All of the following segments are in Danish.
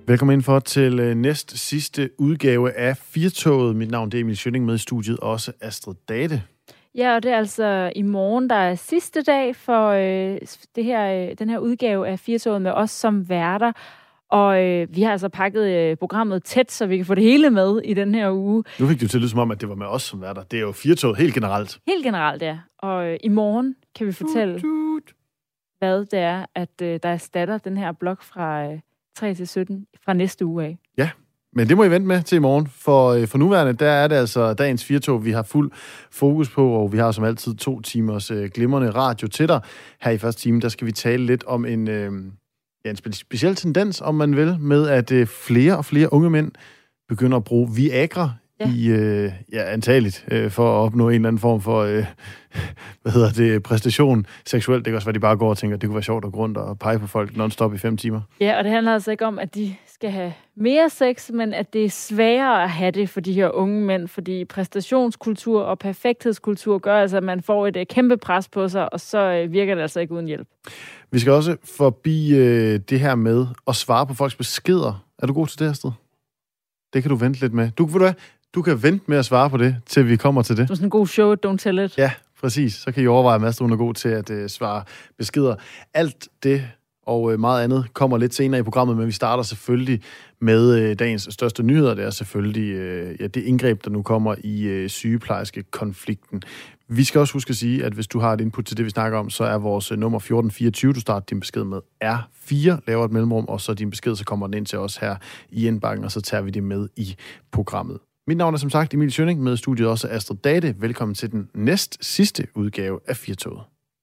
Velkommen indenfor til næst sidste udgave af Firtoget. Mit navn er Emil Schønning, med i studiet også Astrid Date. Ja, og det er altså i morgen, der er sidste dag for den her udgave af Firtoget med os som værter. Og vi har altså pakket programmet tæt, så vi kan få det hele med i den her uge. Nu fik du til det som om, at det var med os som værter. Det er jo Firtoget helt generelt. Helt generelt, ja. Og i morgen kan vi fortælle, hvad det er, at der erstatter den her blok fra 3 til 17 fra næste uge af. Ja, men det må I vente med til i morgen. For nuværende, der er det altså dagens Firtog, vi har fuld fokus på, og vi har som altid 2 timers glimrende radio til dig. Her i første time, der skal vi tale lidt om en speciel tendens, om man vil, med at flere og flere unge mænd begynder at bruge Viagra antageligt for at opnå en eller anden form for præstation seksuelt. Det kan også være, de bare går og tænker, at det kunne være sjovt at gå rundt og pege på folk non-stop i 5 timer. Ja, og det handler altså ikke om, at de skal have mere sex, men at det er sværere at have det for de her unge mænd, fordi præstationskultur og perfekthedskultur gør altså, at man får et kæmpe pres på sig, og så virker det altså ikke uden hjælp. Vi skal også forbi det her med at svare på folks beskeder. Er du god til det, Astrid? Det kan du vente lidt med. Du kan vente med at svare på det, til vi kommer til det. Det er sådan en god show, don't tell it. Ja, præcis. Så kan I overveje, at Astrid er god til at svare beskeder. Alt det og meget andet kommer lidt senere i programmet, men vi starter selvfølgelig med dagens største nyheder. Det er selvfølgelig det indgreb, der nu kommer i sygeplejerskekonflikten. Vi skal også huske at sige, at hvis du har et input til det, vi snakker om, så er vores nummer 1424, du starter din besked med R4, laver et mellemrum, og så din besked, så kommer den ind til os her i indbakken, og så tager vi det med i programmet. Mit navn er som sagt Emil Schønning, med i studiet også Astrid Date. Velkommen til den næst sidste udgave af Firtoget.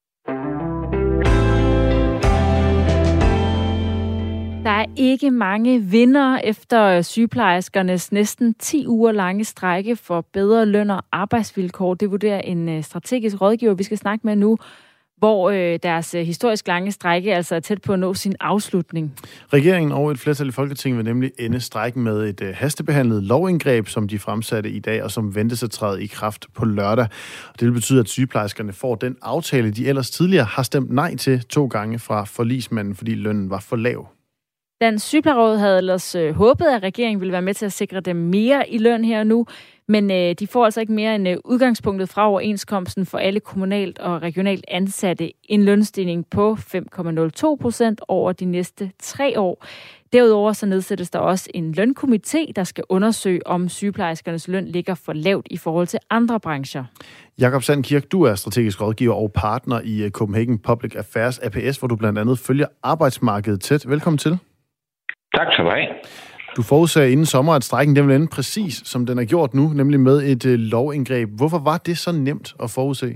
Der er ikke mange vinder efter sygeplejerskernes næsten 10 uger lange strejke for bedre løn og arbejdsvilkår. Det vurderer en strategisk rådgiver, vi skal snakke med nu, hvor deres historisk lange strejke altså er tæt på at nå sin afslutning. Regeringen og et flertal i Folketinget vil nemlig ende strejken med et hastebehandlet lovindgreb, som de fremsatte i dag, og som ventes at træde i kraft på lørdag. Og det vil betyde, at sygeplejerskerne får den aftale, de ellers tidligere har stemt nej til 2 gange fra forligsmanden, fordi lønnen var for lav. Dansk Sygeplejeråd havde ellers håbet, at regeringen ville være med til at sikre dem mere i løn her og nu, men de får altså ikke mere end udgangspunktet fra overenskomsten for alle kommunalt og regionalt ansatte. En lønstigning på 5,02% over de næste 3 år. Derudover så nedsættes der også en lønkomité, der skal undersøge, om sygeplejerskernes løn ligger for lavt i forhold til andre brancher. Jakob Sandkirk, du er strategisk rådgiver og partner i Copenhagen Public Affairs APS, hvor du blandt andet følger arbejdsmarkedet tæt. Velkommen til. Tak skal du have. Du forudsagde inden sommer, at strejken den vil ende præcis, som den er gjort nu, nemlig med et lovindgreb. Hvorfor var det så nemt at forudse?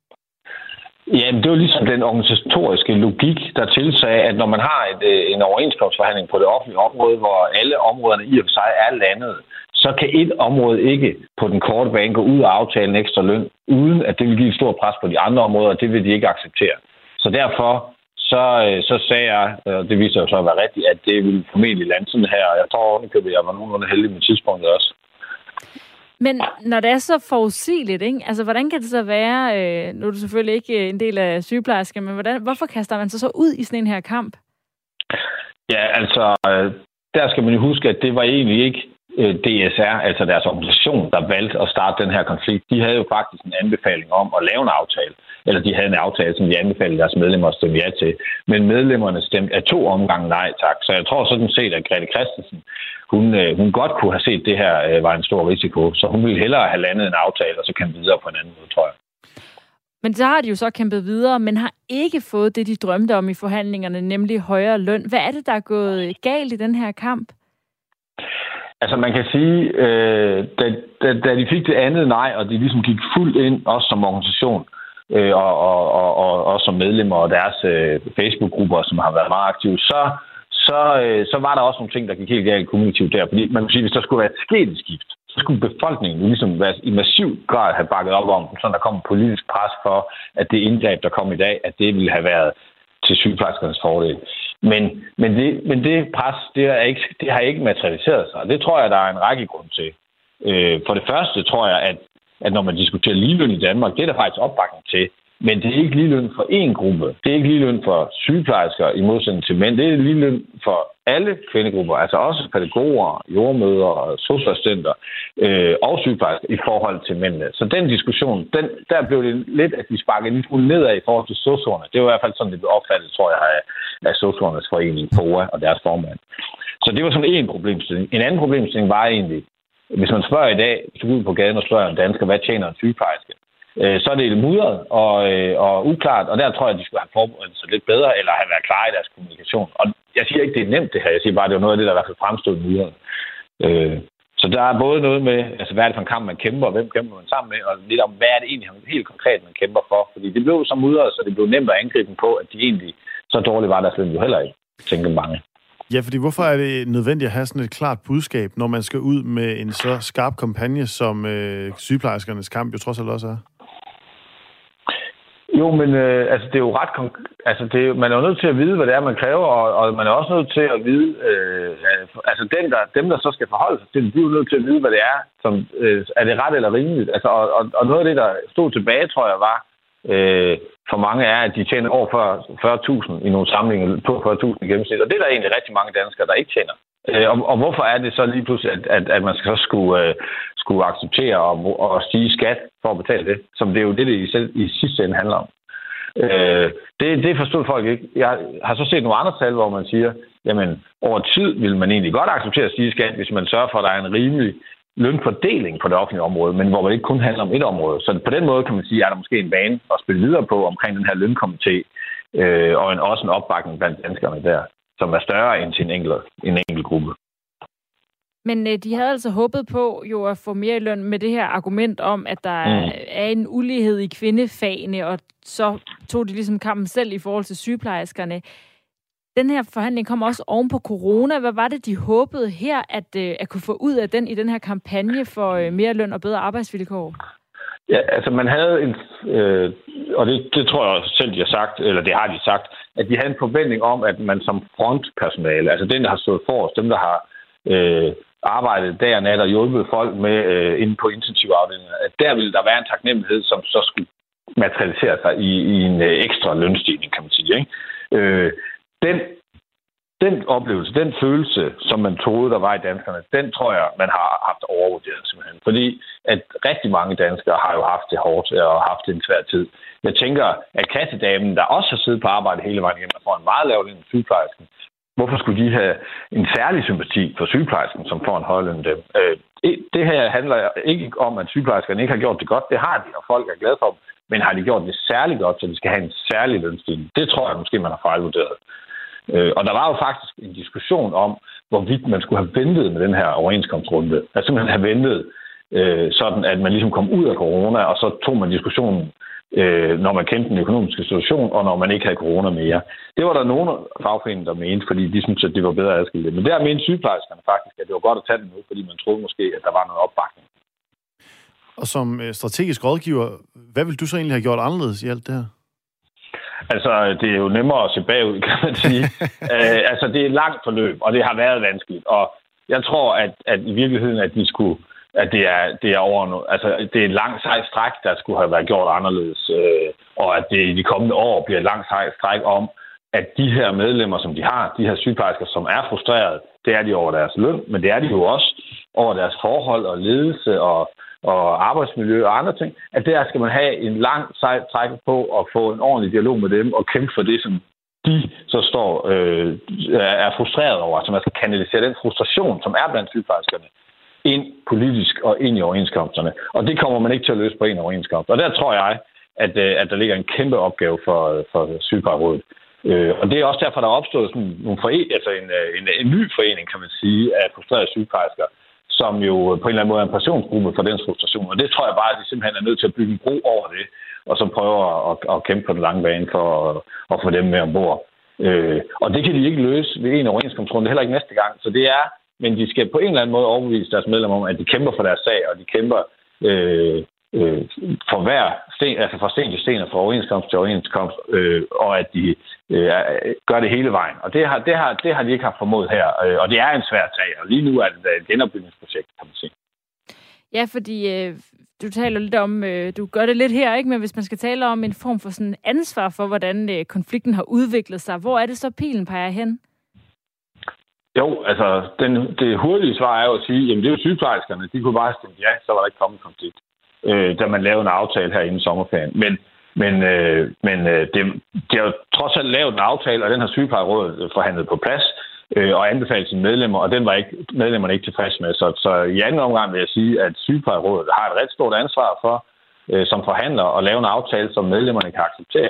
Ja, det var ligesom den organisatoriske logik, der tilsagde, at når man har en overenskomstforhandling på det offentlige område, hvor alle områderne i og for sig er landet, så kan et område ikke på den korte bane gå ud og aftale en ekstra løn, uden at det vil give et stort pres på de andre områder, og det vil de ikke acceptere. Så derfor så sagde jeg, og det viser jo så at være rigtigt, at det ville formentlig lande sådan her. Jeg tror ovenikøbet, jeg var nogenlunde heldig med tidspunktet også. Men når det er så forudsigeligt, ikke? Altså, hvordan kan det så være, nu er du selvfølgelig ikke en del af sygeplejersker, men hvorfor kaster man sig så ud i sådan en her kamp? Ja, altså, der skal man jo huske, at det var egentlig ikke DSR, altså deres organisation, der valgte at starte den her konflikt. De havde jo faktisk en anbefaling om at lave en aftale. Eller de havde en aftale, som de anbefalede deres medlemmer at stemme ja til. Men medlemmerne stemte af 2 omgange nej tak. Så jeg tror sådan set, at Grete Christensen, hun godt kunne have set, at det her var en stor risiko. Så hun ville hellere have landet en aftale, og så kæmpe videre på en anden måde, tror jeg. Men så har de jo så kæmpet videre, men har ikke fået det, de drømte om i forhandlingerne, nemlig højere løn. Hvad er det, der er gået galt i den her kamp? Altså man kan sige, da de fik det andet nej, og de ligesom gik fuldt ind, også som organisation, og som medlemmer og deres Facebook-grupper, som har været meget aktive, så var der også nogle ting, der gik helt galt kommunikativt der. Fordi man kan sige, hvis der skulle være et skædeskift, så skulle befolkningen ligesom være i massiv grad have bakket op om, så der kom politisk pres for, at det indgreb, der kom i dag, at det ville have været til sygeplejerskernes fordel. Men det pres, det har ikke materialiseret sig, og det tror jeg, der er en række grund til. For det første tror jeg, at når man diskuterer ligeløn i Danmark, det er der faktisk opbakning til Men det er ikke ligeløn for én gruppe. Det er ikke ligeløn for sygeplejersker i modsætning til mænd. Det er ligeløn for alle kvindegrupper, altså også pædagoger, jordmødre, sosu-assistenter og sygeplejersker i forhold til mændene. Så den diskussion, der blev det lidt, at de sparkede lidt nedad i forhold til sosuerne. Det var i hvert fald sådan, det blev opfattet, tror jeg, af sosuernes forening, FOA og deres formand. Så det var sådan en problemstilling. En anden problemstilling var egentlig, hvis man spørger i dag, hvis du går ud på gaden og spørger en dansker, hvad tjener en sygeplejerske? Så er det lidt mudret og uklart, og der tror jeg, at de skulle have forberedt sig lidt bedre, eller have været klare i deres kommunikation. Og jeg siger ikke, det er nemt det her. Jeg siger bare, at det var noget af det, der i hvert fald fremstod mudret. Så der er både noget med, altså hvad er det for en kamp, man kæmper, og hvem kæmper man sammen med, og lidt om, hvad er det egentlig helt konkret, man kæmper for. Fordi det blev så mudret, så det blev nemt at angribe dem på, at de egentlig så dårligt var deres løn jo heller ikke, tænker mange. Ja, fordi hvorfor er det nødvendigt at have sådan et klart budskab, når man skal ud med en så skarp kampagne, som sygeplejerskernes kamp jo trods alt også er? Jo, men altså det er jo ret man er jo nødt til at vide, hvad det er, man kræver, og man er også nødt til at vide, altså dem, der så skal forholde sig til det, de er jo nødt til at vide, hvad det er, som er det ret eller rimeligt. Altså, og noget af det, der stod tilbage, tror jeg, var for mange er, at de tjener over 40.000 i nogle sammenligninger på 40.000 i gennemsnit, og det er der egentlig rigtig mange danskere, der ikke tjener. Og hvorfor er det så lige pludselig, at man skal så skulle acceptere og stige skat for at betale det, som det er jo det i sidste ende handler om. Det forstod folk ikke. Jeg har så set nogle andre tal, hvor man siger, jamen over tid vil man egentlig godt acceptere at stige skat, hvis man sørger for, at der er en rimelig lønfordeling på det offentlige område, men hvor det ikke kun handler om et område. Så på den måde kan man sige, at der måske en bane at spille videre på omkring den her lønkomité, og også en opbakning blandt danskerne der, som er større end til en enkelt gruppe. Men de havde altså håbet på jo at få mere i løn med det her argument om, at der er en ulighed i kvindefagene, og så tog de ligesom kampen selv i forhold til sygeplejerskerne. Den her forhandling kom også oven på corona. Hvad var det, de håbede her at kunne få ud af den i den her kampagne for mere løn og bedre arbejdsvilkår? Ja, altså man havde og det tror jeg selv, de har sagt, eller det har de sagt, at de havde en forventning om, at man som frontpersonale, altså den, der har stået forrest, dem, der har arbejdet dag og nat og hjulpet folk med inde på intensivafdelingen, at der ville der være en taknemmelighed, som så skulle materialisere sig i en ekstra lønstigning, kan man sige. Ikke? Den oplevelse, den følelse, som man troede, der var i danskerne, den tror jeg, man har haft overvurderet simpelthen. Fordi at rigtig mange danskere har jo haft det hårdt og haft en svær tid. Jeg tænker, at kassedamen, der også har siddet på arbejde hele vejen igennem, og får en meget lav løn end sygeplejersken, hvorfor skulle de have en særlig sympati for sygeplejersken, som får en højere løn end dem? Det her handler ikke om, at sygeplejerskerne ikke har gjort det godt. Det har de, og folk er glade for dem. Men har de gjort det særlig godt, så de skal have en særlig lønstigning? Det tror jeg måske, man har fejlvurderet. Og der var jo faktisk en diskussion om, hvorvidt man skulle have ventet med den her overenskomstrunde. Altså simpelthen have ventet sådan, at man ligesom kom ud af corona, og så tog man diskussionen, når man kendte den økonomiske situation, og når man ikke havde corona mere. Det var der nogle fagforeninger, der mente, fordi de syntes, at det var bedre adskilt. Men der mente sygeplejerskerne faktisk, at det var godt at tage den nu, fordi man troede måske, at der var noget opbakning. Og som strategisk rådgiver, hvad vil du så egentlig have gjort anderledes i alt det her? Altså, det er jo nemmere at se bagud, kan man sige. Altså, det er et langt forløb, og det har været vanskeligt. Og jeg tror, at i virkeligheden, at det er over noget. Altså, det er et langt sejt stræk, der skulle have været gjort anderledes. Og at det i de kommende år bliver et langt sejt stræk om, at de her medlemmer, som de har, de her sygeplejersker, som er frustreret, det er de over deres løn, men det er de jo også over deres forhold og ledelse og arbejdsmiljø og andre ting, at der skal man have en lang sejt træk på at få en ordentlig dialog med dem og kæmpe for det, som de så er frustreret over. Altså man skal kanalisere den frustration, som er blandt sygeplejerskerne, ind politisk og ind i overenskomsterne. Og det kommer man ikke til at løse på en overenskomst. Og der tror jeg, at der ligger en kæmpe opgave for Sygeplejerådet. Og det er også derfor, der er opstået sådan en ny forening, kan man sige, af frustrerede sygeplejersker, som jo på en eller anden måde er en passionsgruppe for den frustration. Og det tror jeg bare, at de simpelthen er nødt til at bygge en bro over det, og så prøve at kæmpe på den lange bane for at få dem med ombord. Og det kan de ikke løse ved en overenskomstrunde, heller ikke næste gang. Så det er, men de skal på en eller anden måde overbevise deres medlemmer om, at de kæmper for deres sag, og de kæmper for hver sten, altså fra sten til sten og fra overenskomst til overenskomst, og at de gør det hele vejen. Og det har de ikke haft formået her, og det er en svær sag, og lige nu er det et genopbygningsprojekt, kan man sige. Ja, fordi du taler lidt om, du gør det lidt her, ikke? Men hvis man skal tale om en form for sådan ansvar for, hvordan konflikten har udviklet sig, hvor er det så pilen peger hen? Jo, altså det hurtige svar er jo at sige, jamen det er jo sygeplejerskerne, de kunne bare stemme ja, så var der ikke kommet konflikt, da man lavede en aftale her inden sommerferien. Men de har jo trods alt lavet en aftale, og den har sygeplejerådet forhandlet på plads og anbefalet sine medlemmer, og den var medlemmerne ikke tilfreds med. Så i anden omgang vil jeg sige, at sygeplejerådet har et ret stort ansvar for, som forhandler, at lave en aftale, som medlemmerne kan acceptere.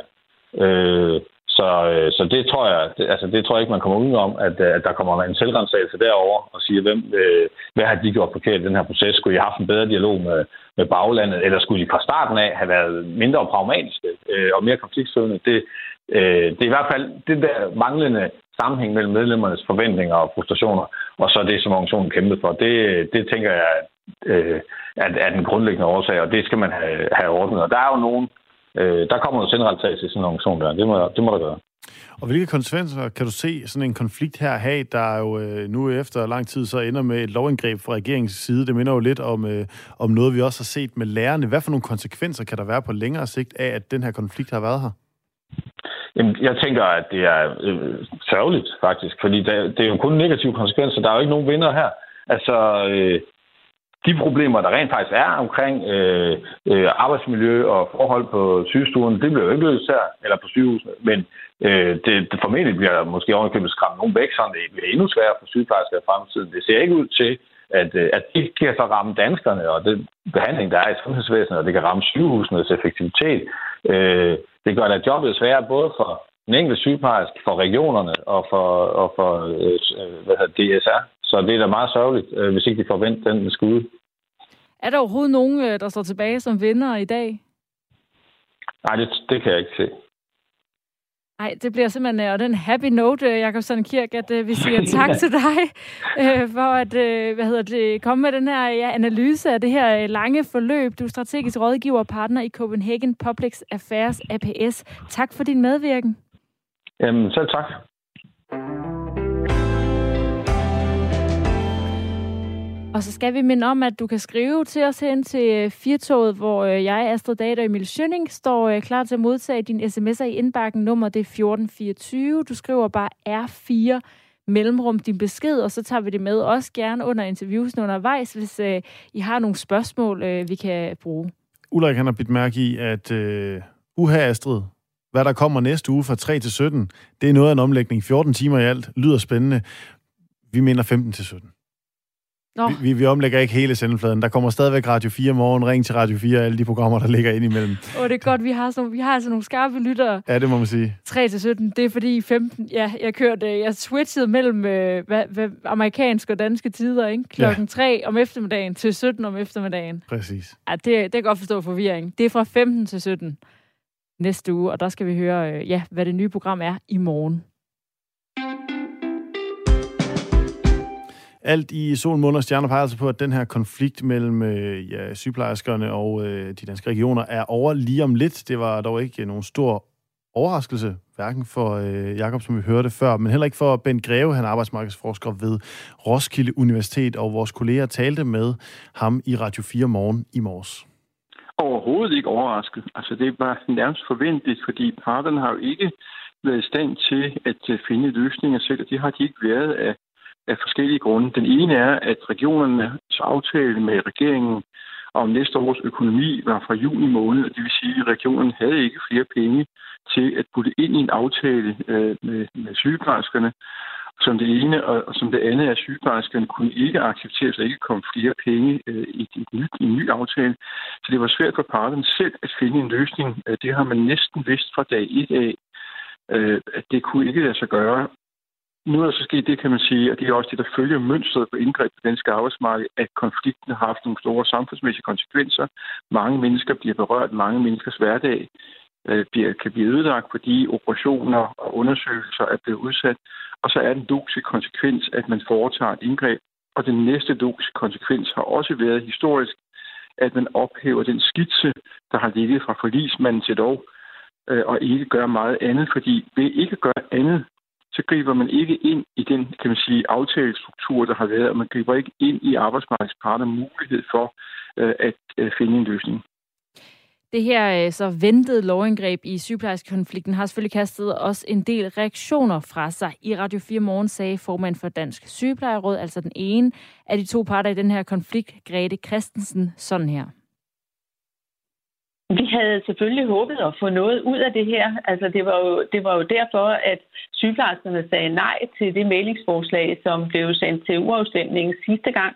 Så det tror jeg ikke, man kommer ud om, at der kommer en selvransagelse derover og siger, hvad har de gjort forkert i den her proces? Skulle I have haft en bedre dialog med baglandet, eller skulle de fra starten af have været mindre pragmatiske og mere konfliktsøgende? Det er i hvert fald det der manglende sammenhæng mellem medlemmernes forventninger og frustrationer, og så det, som organisationen kæmpede for. Det tænker jeg er den grundlæggende årsag, og det skal man have ordnet. Og der er jo nogen, der kommer noget selvransagelse i sådan en organisation der. Det må der gøre. Og hvilke konsekvenser kan du se sådan en konflikt her have, der jo nu efter lang tid så ender med et lovindgreb fra regeringens side? Det minder jo lidt om noget, vi også har set med lærerne. Hvad for nogle konsekvenser kan der være på længere sigt af, at den her konflikt har været her? Jamen, jeg tænker, at det er sørgeligt faktisk, fordi det er jo kun negative konsekvenser. Der er jo ikke nogen vinder her. Altså, de problemer, der rent faktisk er omkring arbejdsmiljø og forhold på sygestuerne, det bliver jo ikke løst her, eller på sygehusene, men det formentlig bliver måske ovenikøbet skræmt nogen væk, så det bliver endnu sværere for sygeplejersker i fremtiden. Det ser ikke ud til, at det kan så ramme danskerne, og den behandling, der er i sundhedsvæsenet, og det kan ramme sygehusenes effektivitet. Det gør da jobbet sværere både for den enkelte sygeplejerske, for regionerne og for DSR. Så det er da meget sørgeligt, hvis ikke de får vendt den skud. Er der overhovedet nogen, der står tilbage som vinder i dag? Nej, det kan jeg ikke se. Nej, det bliver simpelthen og den happy note, Jakob Sand-Kirk, at vi siger tak til dig for at komme med den her analyse af det her lange forløb. Du er strategisk rådgiver og partner i Copenhagen Public Affairs APS. Tak for din medvirken. Jamen, selv tak. Og så skal vi minde om, at du kan skrive til os hen til Firtoget, hvor jeg, Astrid Date og Emil Schønning, står klar til at modtage dine sms'er i indbakken. Nummer det er 1424. Du skriver bare R4 mellemrum din besked, og så tager vi det med også gerne under interviews undervejs, hvis I har nogle spørgsmål, vi kan bruge. Ulrik, han har bidt mærke i, at Astrid, hvad der kommer næste uge fra 3 til 17, det er noget af en omlægning. 14 timer i alt. Lyder spændende. Vi mener 15 til 17. Vi omlægger ikke hele sendefladen. Der kommer stadigvæk Radio 4 morgen, Ring til Radio 4 og alle de programmer, der ligger ind imellem. Det er godt, vi har altså nogle skarpe lyttere. Ja, det må man sige. 3 til 17, det er fordi 15... Ja, jeg switchede mellem hvad amerikanske og danske tider, ikke? Klokken 3 om eftermiddagen til 17 om eftermiddagen. Præcis. Ja, det kan godt forstå forvirring. Det er fra 15 til 17 næste uge, og der skal vi høre, hvad det nye program er i morgen. Alt i sol, måne og stjerner peger altså på, at den her konflikt mellem sygeplejerskerne og de danske regioner er over lige om lidt. Det var dog ikke nogen stor overraskelse, hverken for Jakob, som vi hørte før, men heller ikke for Bent Greve, han er arbejdsmarkedsforsker ved Roskilde Universitet, og vores kolleger talte med ham i Radio 4 morgen i morges. Overhovedet ikke overrasket. Altså det var nærmest forventeligt, fordi parterne har jo ikke været i stand til at finde løsninger selv, og det har de ikke været af forskellige grunde. Den ene er, at regionernes aftale med regeringen om næste års økonomi var fra juni måned, og det vil sige, at regionerne havde ikke flere penge til at putte ind i en aftale med sygeplejerskerne. Som det ene, og som det andet er, at sygeplejerskerne kunne ikke acceptere, at der ikke kom flere penge i en ny aftale. Så det var svært for parterne selv at finde en løsning. Det har man næsten vidst fra dag 1 af, at det kunne ikke lade sig gøre. Nu er der så sket det, kan man sige, og det er også det, der følger mønstret for indgreb på det danske arbejdsmarked, at konflikten har haft nogle store samfundsmæssige konsekvenser. Mange mennesker bliver berørt, mange menneskers hverdag kan blive ødelagt, fordi operationer og undersøgelser er blevet udsat. Og så er den logiske konsekvens, at man foretager et indgreb. Og den næste logiske konsekvens har også været historisk, at man ophæver den skitse, der har ligget fra forligsmanden til lov, og ikke gør meget andet, fordi ved ikke at gøre andet, så griber man ikke ind i den, kan man sige, aftalestruktur, der har været, og man griber ikke ind i arbejdsmarkedsparters mulighed for at finde en løsning. Det her så ventede lovindgreb i sygeplejerskekonflikten har selvfølgelig kastet også en del reaktioner fra sig. I Radio 4 Morgen sagde formand for Dansk Sygeplejeråd, altså den ene af de to parter i den her konflikt, Grete Christensen, sådan her. Vi havde selvfølgelig håbet at få noget ud af det her. Altså, det var jo derfor, at sygeplejerskerne sagde nej til det mailingsforslag, som blev sendt til uafstemningen sidste gang.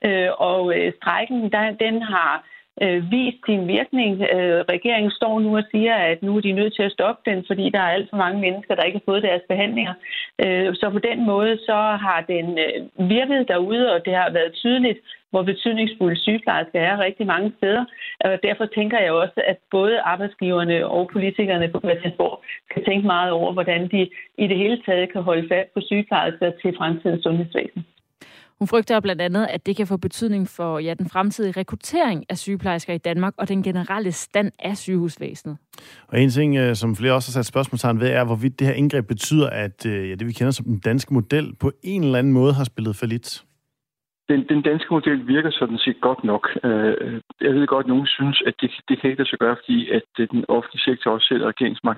Og strejken, den har vist sin virkning. Regeringen står nu og siger, at nu er de nødt til at stoppe den, fordi der er alt for mange mennesker, der ikke har fået deres behandlinger. Så på den måde, så har den virket derude, og det har været tydeligt, hvor betydningsfulde sygeplejersker er rigtig mange steder. Og derfor tænker jeg også, at både arbejdsgiverne og politikerne på Christiansborg skal tænke meget over, hvordan de i det hele taget kan holde fast på sygeplejersker til fremtidens sundhedsvæsen. Hun frygter blandt andet, at det kan få betydning for den fremtidige rekruttering af sygeplejersker i Danmark og den generelle stand af sygehusvæsenet. Og en ting, som flere også har sat spørgsmålstegn ved, er, hvorvidt det her indgreb betyder, at det vi kender som den danske model på en eller anden måde har spillet fallit. Den danske model virker sådan set godt nok. Jeg ved godt, at nogen synes, at det kan ikke lade sig gøre, fordi at den offentlige sektor også sætter regeringsmagt.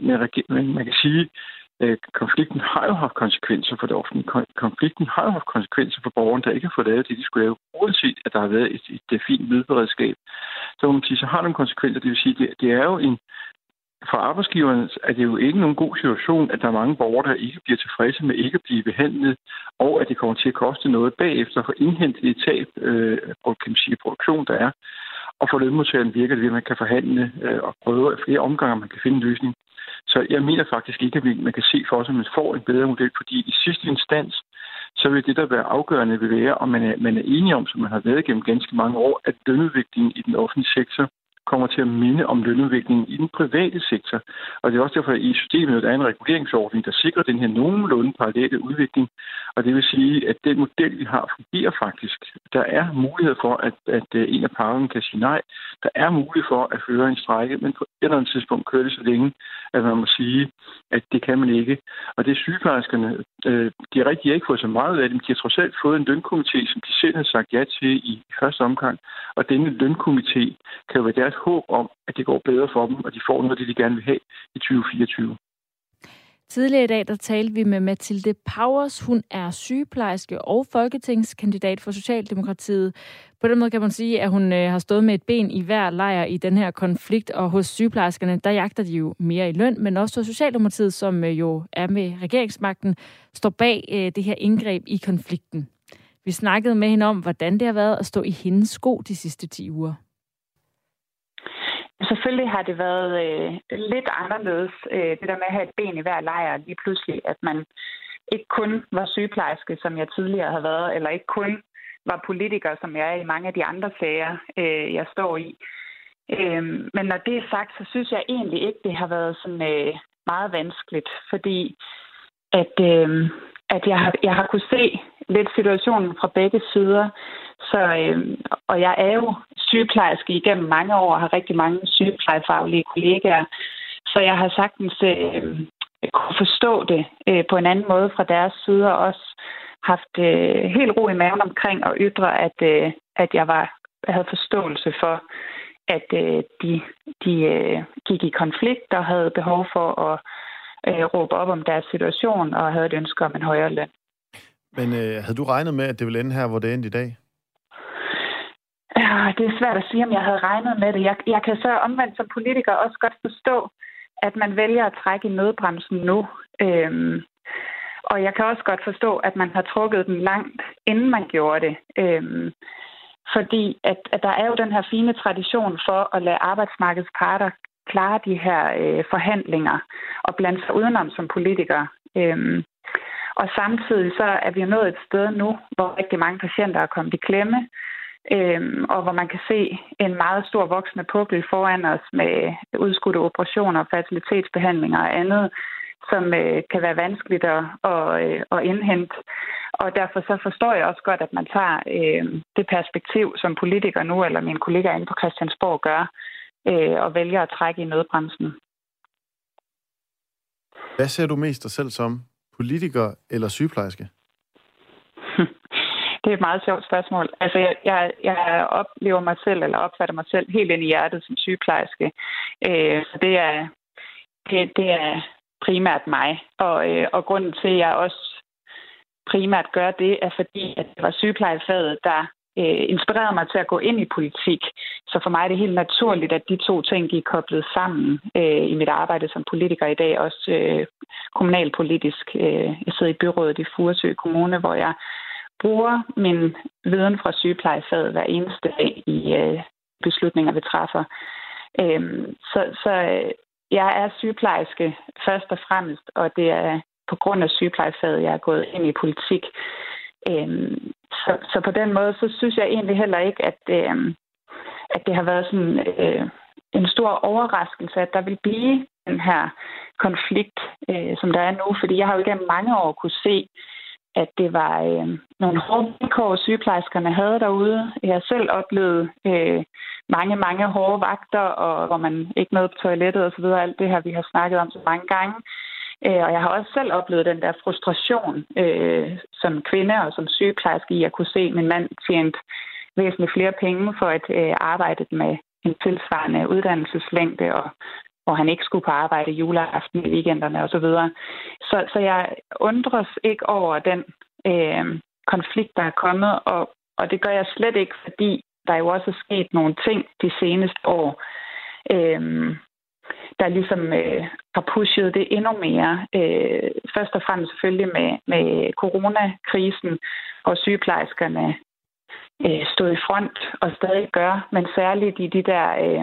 Men man kan sige, konflikten har jo haft konsekvenser for det offentlige. Konflikten har jo haft konsekvenser for borgerne, der ikke har fået lavet det, de skulle lave, uanset at der har været et fint lydberedskab. Så må man sige, så har nogle konsekvenser. Det vil sige, det er jo for arbejdsgiverne er det jo ikke nogen god situation, at der er mange borgere, der ikke bliver tilfredse med ikke at blive behandlet, og at det kommer til at koste noget bagefter for indhentet det tab, kan man sige, produktion, der er. Og for lønmodtageren virker det, at man kan forhandle og prøve af flere omgange, man kan finde en løsning. Så jeg mener faktisk ikke, at man kan se for sig, at man får en bedre model, fordi i sidste instans, så vil det, der være afgørende, vil være, om man er enige om, som man har været gennem ganske mange år, at lønudviklingen i den offentlige sektor kommer til at minde om lønudviklingen i den private sektor. Og det er også derfor, at i systemet der er en reguleringsordning, der sikrer den her nogenlunde parallelle udvikling. Og det vil sige, at den model, vi har, fungerer faktisk. Der er mulighed for, at en af parterne kan sige nej. Der er mulighed for at føre en strejke, men på et eller andet tidspunkt kører det så længe, at man må sige, at det kan man ikke. Og det er sygeplejerskerne, de har ikke fået så meget af dem. De har trods alt fået en lønkomité, som de selv har sagt ja til i første omgang. Og denne lønkomité kan jo være deres håb om, at det går bedre for dem, og de får noget af det, de gerne vil have i 2024. Tidligere i dag, der talte vi med Mathilde Powers. Hun er sygeplejerske og folketingskandidat for Socialdemokratiet. På den måde kan man sige, at hun har stået med et ben i hver lejr i den her konflikt, og hos sygeplejerskerne, der jagter de jo mere i løn, men også hos Socialdemokratiet, som jo er med regeringsmagten, står bag det her indgreb i konflikten. Vi snakkede med hende om, hvordan det har været at stå i hendes sko de sidste 10 uger. Selvfølgelig har det været lidt anderledes, det der med at have et ben i hver lejr lige pludselig, at man ikke kun var sygeplejerske, som jeg tidligere har været, eller ikke kun var politiker, som jeg er i mange af de andre sager, jeg står i. Men når det er sagt, så synes jeg egentlig ikke, det har været sådan meget vanskeligt, fordi at jeg har kunnet se lidt situationen fra begge sider. Så, og jeg er jo sygeplejerske igennem mange år og har rigtig mange sygeplejefaglige kollegaer. Så jeg har sagtens kunne forstå det på en anden måde fra deres side, og også haft helt ro i maven omkring at ytre, at jeg havde forståelse for, at de gik i konflikt og havde behov for at råbe op om deres situation og havde et ønske om en højere løn. Men havde du regnet med, at det ville ende her, hvor det endte i dag? Ja, det er svært at sige, om jeg havde regnet med det. Jeg kan så omvendt som politiker også godt forstå, at man vælger at trække i nødbremsen nu. Og jeg kan også godt forstå, at man har trukket den langt, inden man gjorde det. Fordi at der er jo den her fine tradition for at lade arbejdsmarkedets parter klare de her forhandlinger og blande sig udenom som politikere. Og samtidig så er vi nået et sted nu, hvor rigtig mange patienter er kommet i klemme, og hvor man kan se en meget stor voksende pukkel foran os med udskudte operationer, fertilitetsbehandlinger og andet, som kan være vanskeligt at indhente. Og derfor så forstår jeg også godt, at man tager det perspektiv, som politiker nu, eller mine kollegaer inde på Christiansborg gør, og vælger at trække i nødbremsen. Hvad ser du mest dig selv som? politiker eller sygeplejerske? Det er et meget sjovt spørgsmål. Altså, jeg oplever mig selv, eller opfatter mig selv helt ind i hjertet som sygeplejerske. Så det er primært mig. Og grunden til, at jeg også primært gør det, er fordi, at det var sygeplejefaget, der inspirerede mig til at gå ind i politik. Så for mig er det helt naturligt, at de to ting, de er koblet sammen i mit arbejde som politiker i dag, også kommunalpolitisk. Jeg sidder i byrådet i Furesø Kommune, hvor jeg bruger min viden fra sygeplejefaget hver eneste dag i beslutninger, vi træffer. Så jeg er sygeplejerske først og fremmest, og det er på grund af sygeplejefaget, jeg er gået ind i politik. Så på den måde, så synes jeg egentlig heller ikke, at det har været sådan en stor overraskelse, at der vil blive den her konflikt, som der er nu. Fordi jeg har jo igennem mange år kunne se, at det var nogle hårde vilkår, sygeplejerskerne havde derude. Jeg har selv oplevet mange hårde vagter, og hvor man ikke nåede på toilettet og så videre. Alt det her, vi har snakket om så mange gange. Og jeg har også selv oplevet den der frustration som kvinde og som sygeplejerske i at kunne se, at min mand tjente væsentligt flere penge for at arbejde med en tilsvarende uddannelseslængde, og hvor han ikke skulle på arbejde juleaften i weekenderne osv. Så jeg undres ikke over den konflikt, der er kommet, og det gør jeg slet ikke, fordi der jo også er sket nogle ting de seneste år, der ligesom har pushet det endnu mere. Først og fremmest selvfølgelig med coronakrisen, og sygeplejerskerne stod i front og stadig gør, men særligt i de der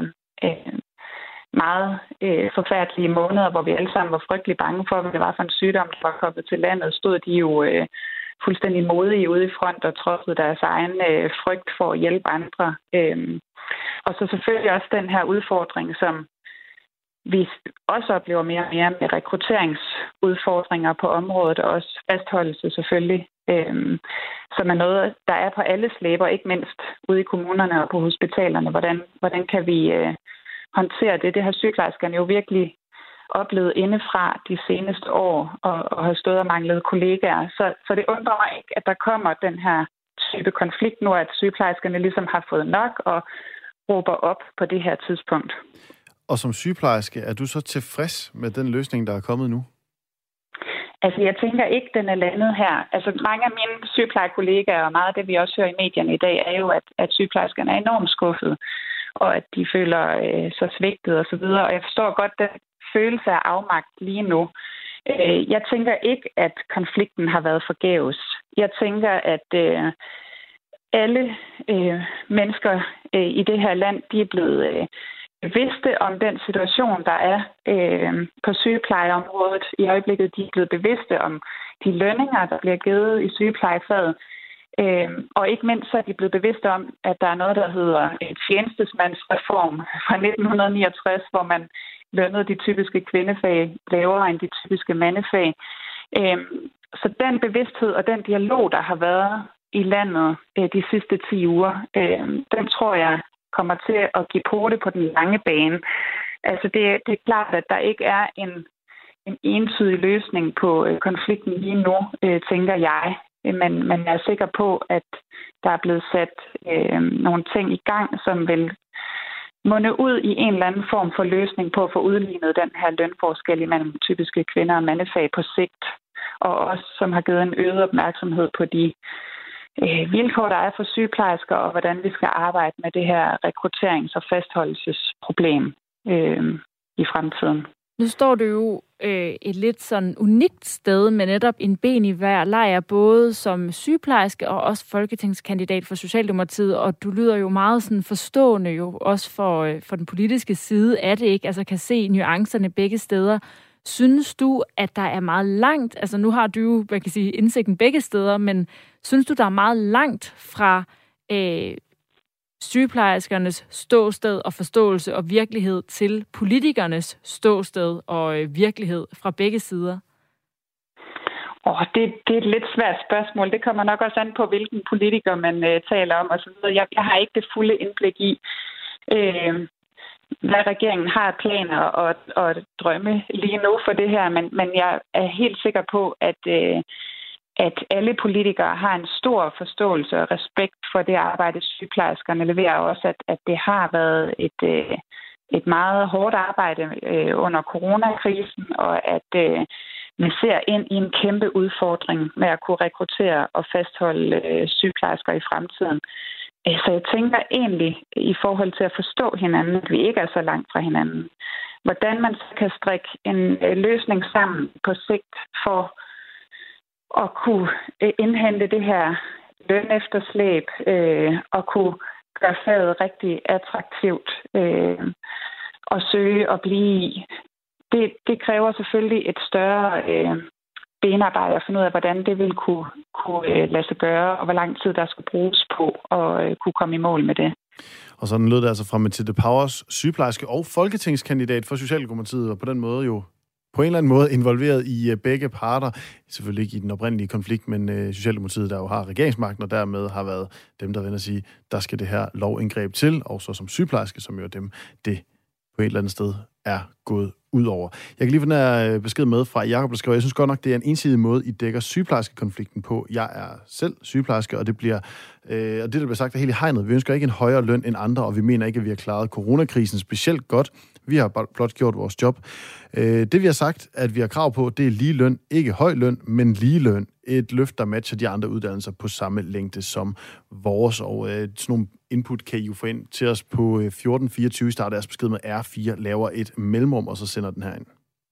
meget forfærdelige måneder, hvor vi alle sammen var frygtelig bange for, hvad det var for en sygdom, der var kommet til landet, stod de jo fuldstændig modige ude i front og trodsede deres egen frygt for at hjælpe andre. Og så selvfølgelig også den her udfordring, som vi også oplever mere og mere med rekrutteringsudfordringer på området, og også fastholdelse selvfølgelig, som er noget, der er på alles læber, ikke mindst ude i kommunerne og på hospitalerne. Hvordan kan vi håndtere det? Det har sygeplejerskerne jo virkelig oplevet indefra de seneste år, og har stået og manglet kollegaer. Så det undrer mig ikke, at der kommer den her type konflikt nu, at sygeplejerskerne ligesom har fået nok og råber op på det her tidspunkt. Og som sygeplejerske, er du så tilfreds med den løsning, der er kommet nu? Altså, jeg tænker ikke, den er landet her. Altså, mange af mine sygeplejekollegaer, og meget af det, vi også hører i medierne i dag, er jo, at sygeplejerskerne er enormt skuffede, og at de føler sig svigtet osv. Og jeg forstår godt den følelse af afmagt lige nu. Jeg tænker ikke, at konflikten har været forgæves. Jeg tænker, at alle mennesker i det her land, de er blevet bevidste om den situation, der er på sygeplejeområdet. I øjeblikket de er blevet bevidste om de lønninger, der bliver givet i sygeplejefaget. Og ikke mindst så er de blevet bevidste om, at der er noget, der hedder tjenestemandsreform fra 1969, hvor man lønnede de typiske kvindefag lavere end de typiske mandefag. Så den bevidsthed og den dialog, der har været i landet de sidste 10 uger, den tror jeg kommer til at give porte på den lange bane. Altså det er klart, at der ikke er en entydig løsning på konflikten lige nu, tænker jeg. Men jeg er sikker på, at der er blevet sat nogle ting i gang, som vil munde ud i en eller anden form for løsning på at få udlignet den her lønforskel imellem typiske kvinder og mandefag på sigt. Og også som har givet en øget opmærksomhed på de vilkår, der er for sygeplejersker, og hvordan vi skal arbejde med det her rekrutterings- og fastholdelsesproblem i fremtiden. Nu står du jo et lidt sådan unikt sted med netop en ben i hver lejr, både som sygeplejerske og også folketingskandidat for Socialdemokratiet, og du lyder jo meget sådan forstående jo også for den politiske side af det, ikke? Altså kan se nuancerne begge steder. Synes du, at der er meget langt, altså nu har du jo, man kan sige, indsigten begge steder, men synes du, der er meget langt fra sygeplejerskernes ståsted og forståelse og virkelighed til politikernes ståsted og virkelighed fra begge sider? Det er et lidt svært spørgsmål. Det kommer nok også an på, hvilken politiker man taler om. Og så videre. Jeg har ikke det fulde indblik i, hvad regeringen har af planer og drømme lige nu for det her, men jeg er helt sikker på, at alle politikere har en stor forståelse og respekt for det arbejde, sygeplejerskerne leverer, også at det har været et meget hårdt arbejde under coronakrisen, og at vi ser ind i en kæmpe udfordring med at kunne rekruttere og fastholde sygeplejersker i fremtiden. Så jeg tænker egentlig i forhold til at forstå hinanden, at vi ikke er så langt fra hinanden. Hvordan man så kan strikke en løsning sammen på sigt for at kunne indhente det her lønefterslæb og kunne gøre faget rigtig attraktivt og søge og blive i. Det kræver selvfølgelig et større benarbejde at finde ud af, hvordan det vil kunne lade sig gøre, og hvor lang tid der skulle bruges på at kunne komme i mål med det. Og sådan lød det altså fra Mathilde Powers, sygeplejerske og folketingskandidat for Socialdemokratiet, og på den måde jo på en eller anden måde involveret i begge parter. Selvfølgelig ikke i den oprindelige konflikt, men Socialdemokratiet, der jo har regeringsmagten, og dermed har været dem, der vil sige, der skal det her lovindgreb til, og så som sygeplejerske, som jo dem, det på et eller andet sted er gået ud over. Jeg kan lige få den her besked med fra Jakob, der skriver, jeg synes godt nok, det er en ensidig måde, I dækker sygeplejerskekonflikten på. Jeg er selv sygeplejerske, og det bliver, og det, der bliver sagt, er helt i hegnet. Vi ønsker ikke en højere løn end andre, og vi mener ikke, at vi har klaret coronakrisen specielt godt. Vi har blot gjort vores job. Det, vi har sagt, at vi har krav på, det er lige løn. Ikke høj løn, men lige løn. Et løft, der matcher de andre uddannelser på samme længde som vores. Og sådan nogle input kan I jo få ind til os på 1424. Starter jeres besked med R4, laver et mellemrum, og så sender den her ind.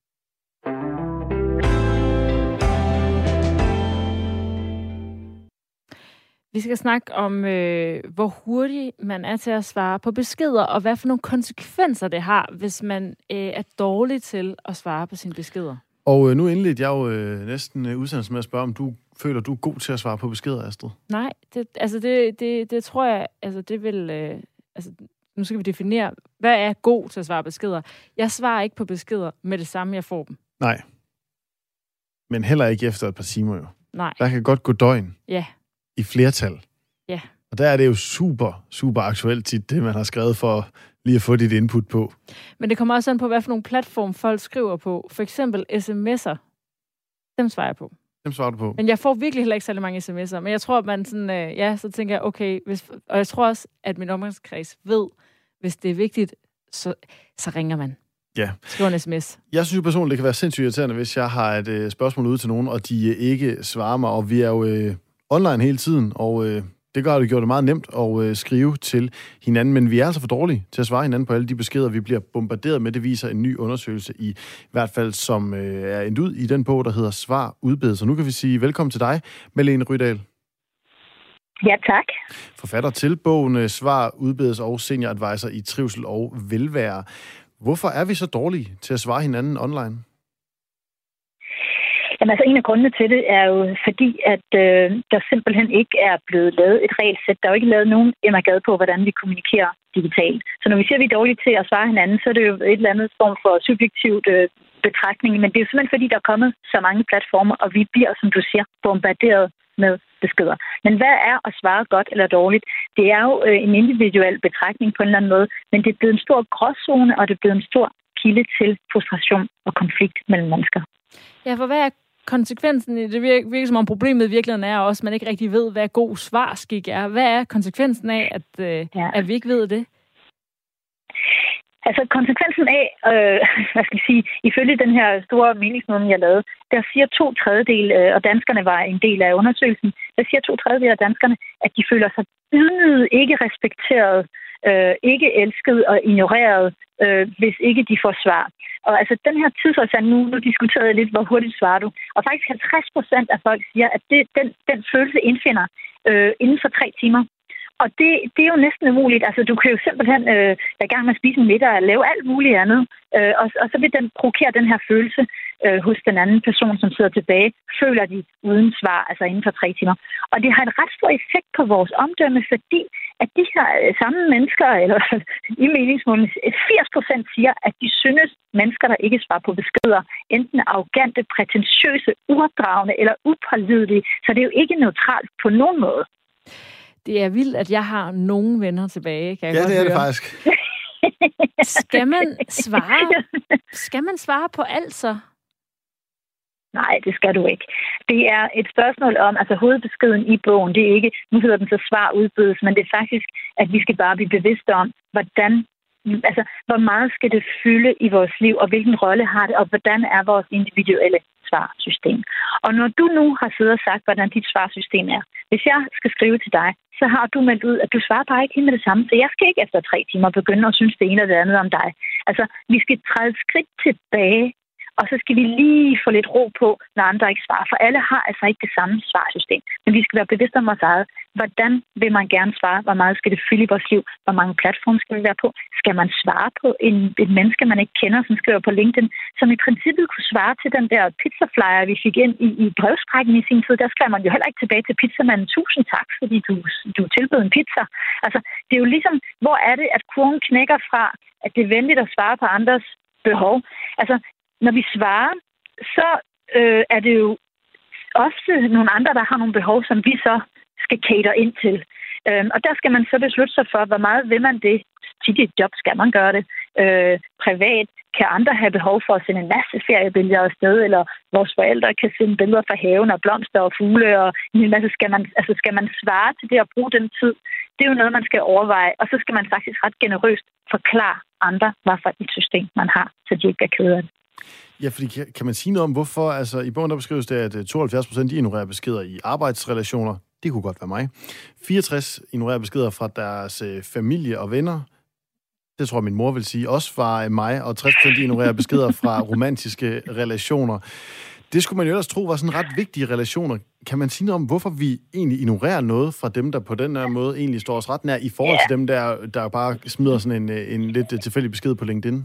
Vi skal snakke om, hvor hurtig man er til at svare på beskeder, og hvad for nogle konsekvenser det har, hvis man er dårlig til at svare på sine beskeder. Og nu indledte jeg jo næsten udsendelsen med at spørge, om du føler, du er god til at svare på beskeder, Astrid? Nej, det tror jeg, altså det vil... nu skal vi definere, hvad er god til at svare beskeder? Jeg svarer ikke på beskeder med det samme, jeg får dem. Nej. Men heller ikke efter et par timer jo. Nej. Der kan godt gå døgn. Ja. I flertal. Ja. Og der er det jo super aktuelt tit, det man har skrevet for lige at få dit input på. Men det kommer også an på, hvad for nogle platform folk skriver på. For eksempel sms'er. Dem svarer jeg på. Dem svarer du på. Men jeg får virkelig heller ikke særlig mange sms'er. Men jeg tror, at man sådan, så tænker jeg, okay, og jeg tror også, at min omgangskreds ved, hvis det er vigtigt, så ringer man. Ja. Skriver en sms. Jeg synes personligt, det kan være sindssygt irriterende, hvis jeg har et spørgsmål ude til nogen, og de ikke svarer mig, og vi er jo online hele tiden, og det gør det gjort det meget nemt at skrive til hinanden, men vi er altså for dårlige til at svare hinanden på alle de beskeder, vi bliver bombarderet med. Det viser en ny undersøgelse i hvert fald, som er endt ud i den bog, der hedder Svar udbedes. Så nu kan vi sige velkommen til dig, Malene Rydahl. Ja, tak. Forfatter til bogen Svar udbedes og senior advisor i trivsel og velvære. Hvorfor er vi så dårlige til at svare hinanden online? Jamen, altså en af grundene til det er jo fordi, at der simpelthen ikke er blevet lavet et regelsæt. Der er jo ikke lavet nogen emagade på, hvordan vi kommunikerer digitalt. Så når vi siger, at vi er dårlige til at svare hinanden, så er det jo et eller andet form for subjektivt betragtning. Men det er jo simpelthen fordi, der er kommet så mange platformer, og vi bliver, som du siger, bombarderet med beskeder. Men hvad er at svare godt eller dårligt? Det er jo en individuel betragtning på en eller anden måde, men det er blevet en stor gråzone, og det er blevet en stor kilde til frustration og konflikt mellem mennesker. Ja, for hvad er konsekvensen? Det virker som om problemet i virkeligheden er også, at man ikke rigtig ved, hvad god svarskik er. Hvad er konsekvensen af, at vi ikke ved det? Altså konsekvensen af, ifølge den her store meningsmåling, jeg lavede, der siger 2/3, og danskerne var en del af undersøgelsen, der siger 2/3 af danskerne, at de føler sig ydmyget, ikke respekteret, ikke elsket og ignoreret, hvis ikke de får svar. Og altså den her tidsafstand, nu diskuterede jeg lidt, hvor hurtigt svarer du. Og faktisk 50% af folk siger, at den følelse indfinder inden for 3 timer. Og det er jo næsten umuligt. Altså, du kan jo simpelthen være i gang med at spise en middag og lave alt muligt andet. Og så vil den provokere den her følelse hos den anden person, som sidder tilbage, føler de uden svar, altså inden for 3 timer. Og det har en ret stor effekt på vores omdømme, fordi at de her samme mennesker, eller i meningsmålen, 80% siger, at de synes mennesker, der ikke svarer på beskeder, enten arrogante, prætentiøse, uopdragende eller upålidelige. Så det er jo ikke neutralt på nogen måde. Det er vildt, at jeg har nogen venner tilbage, kan jeg godt høre. Ja, det er det faktisk. Skal man svare på alt så? Nej, det skal du ikke. Det er et spørgsmål om, altså hovedbeskeden i bogen, det er ikke, nu hedder den så svar udbydes, men det er faktisk, at vi skal bare blive bevidste om, hvor meget skal det fylde i vores liv, og hvilken rolle har det, og hvordan er vores individuelle svarsystem. Og når du nu har siddet og sagt, hvordan dit svarsystem er, hvis jeg skal skrive til dig, så har du meldt ud, at du svarer bare ikke helt med det samme, så jeg skal ikke efter 3 timer begynde at synes det ene og det andet om dig. Altså, vi skal træde et skridt tilbage, og så skal vi lige få lidt ro på, når andre ikke svarer. For alle har altså ikke det samme svarsystem. Men vi skal være bevidste om vores eget. Hvordan vil man gerne svare? Hvor meget skal det fylde i vores liv? Hvor mange platforme skal vi være på? Skal man svare på et menneske, man ikke kender, som skriver på LinkedIn, som i princippet kunne svare til den der pizzaflyer, vi fik ind i brevsprækken i sin tid? Der skrev man jo heller ikke tilbage til pizzamanden, 1000 tak, fordi du tilbød en pizza. Altså, det er jo ligesom, hvor er det, at kurven knækker fra, at det er venligt at svare på andres behov? Altså, når vi svarer, så er det jo ofte nogle andre, der har nogle behov, som vi så skal cater ind til. Og der skal man så beslutte sig for, hvor meget vil man det. Til dit job skal man gøre det. Privat kan andre have behov for at sende en masse feriebilleder afsted, eller vores forældre kan sende billeder fra haven og blomster og fugle, og en masse skal man svare til det at bruge den tid. Det er jo noget, man skal overveje, og så skal man faktisk ret generøst forklare andre, hvad for et system man har, så de ikke bliver ked af det. Ja, fordi kan man sige noget om, hvorfor, altså i bogen der beskrives det, at 72% de ignorerer beskeder i arbejdsrelationer. Det kunne godt være mig. 64 ignorerer beskeder fra deres familie og venner. Det tror jeg, min mor vil sige. Også fra mig, og 60% ignorerer beskeder fra romantiske relationer. Det skulle man jo ellers tro var sådan ret vigtige relationer. Kan man sige noget om, hvorfor vi egentlig ignorerer noget fra dem, der på den her måde egentlig står os ret nær, i forhold til dem, der bare smider sådan en lidt tilfældig besked på LinkedIn?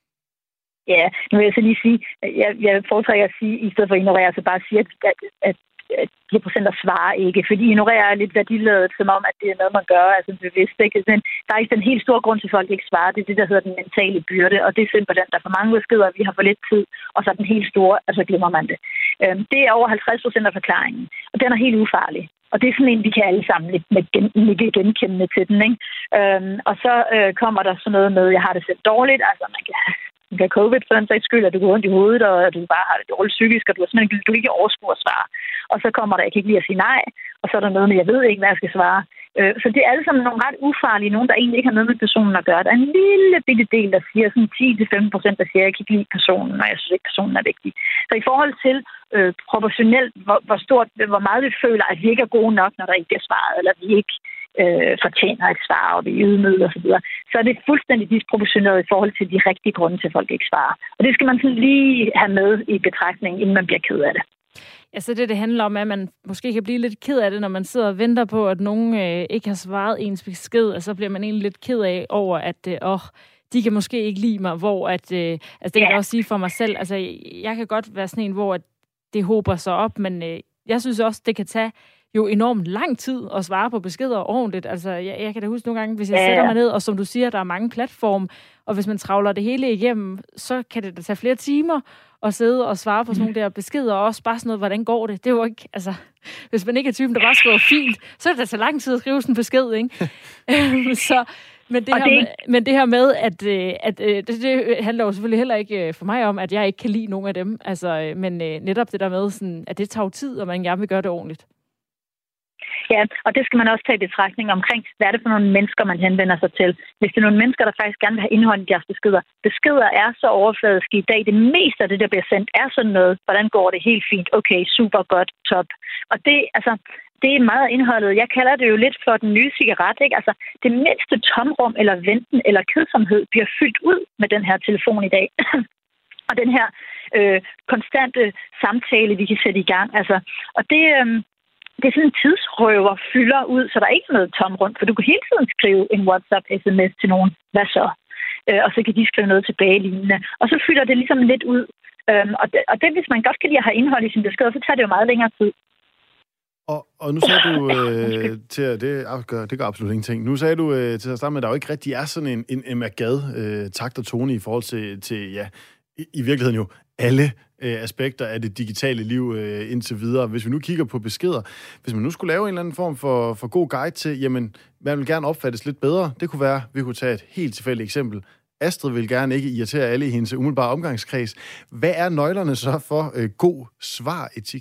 Ja, nu vil jeg så lige sige, jeg foretrækker at sige, i stedet for at ignorere, så bare sige, at 4% svarer ikke, fordi ignorerer er lidt værdiladet, som om, at det er noget, man gør, altså bevidst, ikke? Men der er ikke den helt store grund til, at folk ikke svarer. Det er det, der hedder den mentale byrde, og det er simpelthen, der er for mange beskeder, vi har for lidt tid, og så den helt store, og så glemmer man det. Det er over 50% af forklaringen, og den er helt ufarlig. Og det er sådan en, vi kan alle sammen lidt genkendende til den, ikke? Og så kommer der sådan noget med, jeg har det selv dårligt, altså man kan covid for den sags skyld, at du går ondt i hovedet, og du bare har det dårligt psykisk, og du ikke overskue at svare. Og så kommer der, jeg kan ikke lide at sige nej, og så er der noget med, jeg ved ikke, hvad jeg skal svare. Så det er alle sammen nogle ret ufarlige, nogen, der egentlig ikke har noget med personen at gøre. Der er en lille bitte del, der siger sådan 10-15%, der siger, at jeg kan ikke lide personen, og jeg synes ikke, personen er vigtig. Så i forhold til proportionelt, hvor meget vi føler, at vi ikke er gode nok, når der ikke bliver svaret, eller vi ikke fortjener et svar, og vi er ydmyget og så videre, så er det fuldstændig disproportioneret i forhold til de rigtige grunde til, at folk ikke svarer. Og det skal man sådan lige have med i betragtning, inden man bliver ked af det. Ja, så det handler om, at man måske kan blive lidt ked af det, når man sidder og venter på, at nogen ikke har svaret ens besked, og så bliver man egentlig lidt ked af over, at de kan måske ikke lide mig, hvor at, det kan jeg også sige for mig selv, altså jeg kan godt være sådan en, hvor det hober sig op, men jeg synes også, det kan tage jo enormt lang tid at svare på beskeder ordentligt. Altså, jeg kan da huske nogle gange, hvis jeg sætter mig ned, og som du siger, der er mange platforme, og hvis man travler det hele igennem, så kan det da tage flere timer at sidde og svare på sådan nogle der beskeder, og også bare sådan noget, hvordan går det? Det er jo ikke, altså, hvis man ikke er typen, der bare skriver fint, så er det da så lang tid at skrive sådan en besked, ikke? Men det her med, at det handler jo selvfølgelig heller ikke for mig om, at jeg ikke kan lide nogen af dem, altså, men netop det der med, sådan, at det tager tid, og man gerne vil gøre det ordentligt. Ja, og det skal man også tage i betragtning omkring, hvad er det for nogle mennesker, man henvender sig til. Hvis det er nogle mennesker, der faktisk gerne vil have indhold i deres beskeder. Beskeder er så overfladiske i dag. Det meste af det, der bliver sendt, er sådan noget. Hvordan går det? Helt fint. Okay, super godt, top. Og det er meget indholdet. Jeg kalder det jo lidt for den nye cigaret, ikke? Altså, det mindste tomrum eller venten eller kedsomhed bliver fyldt ud med den her telefon i dag. Og den her konstante samtale, vi kan sætte i gang. Altså, og det er sådan en tidsrøver fylder ud, så der er ikke noget tom rundt, for du kan hele tiden skrive en WhatsApp-sms til nogen. Hvad så? Og så kan de skrive noget tilbage lignende. Og så fylder det ligesom lidt ud. Og det, hvis man godt kan lide at have indhold i sin besked, så tager det jo meget længere tid. Og nu sagde du til at det gør absolut ingenting. Nu sagde du til at starte med, at der jo ikke rigtig er sådan en Emma Gad takt og tone i forhold til ja, i virkeligheden jo alle aspekter af det digitale liv indtil videre. Hvis vi nu kigger på beskeder, hvis man nu skulle lave en eller anden form for god guide til, jamen, man vil gerne opfattes lidt bedre. Det kunne være, vi kunne tage et helt tilfældigt eksempel. Astrid vil gerne ikke irritere alle i hendes umiddelbare omgangskreds. Hvad er nøglerne så for god svaretik?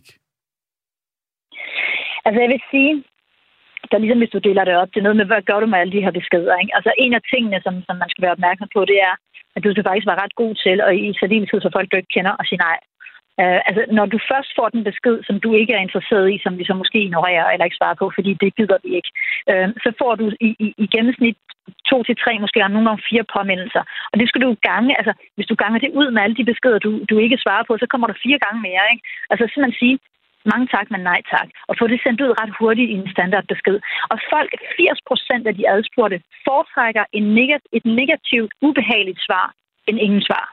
Altså jeg vil sige, der ligesom hvis du deler det op, det er noget med, hvad gør du med alle de her beskeder, ikke? Altså en af tingene, som man skal være opmærksom på, det er, at du skal faktisk være ret god til, og i særdeleshed for folk, du ikke kender, at sige nej. Altså når du først får den besked, som du ikke er interesseret i, som vi så måske ignorerer eller ikke svarer på, fordi det gider vi ikke, så får du i gennemsnit 2 til 3, måske nogle gange 4 påmindelser. Og det skal du gange, altså hvis du ganger det ud med alle de beskeder, du ikke svarer på, så kommer der 4 gange mere, ikke? Altså simpelthen sige, mange tak, men nej tak. Og få det sendt ud ret hurtigt i en standardbesked. Og folk, 80% af de adspurgte, foretrækker et negativt, ubehageligt svar end ingen svar.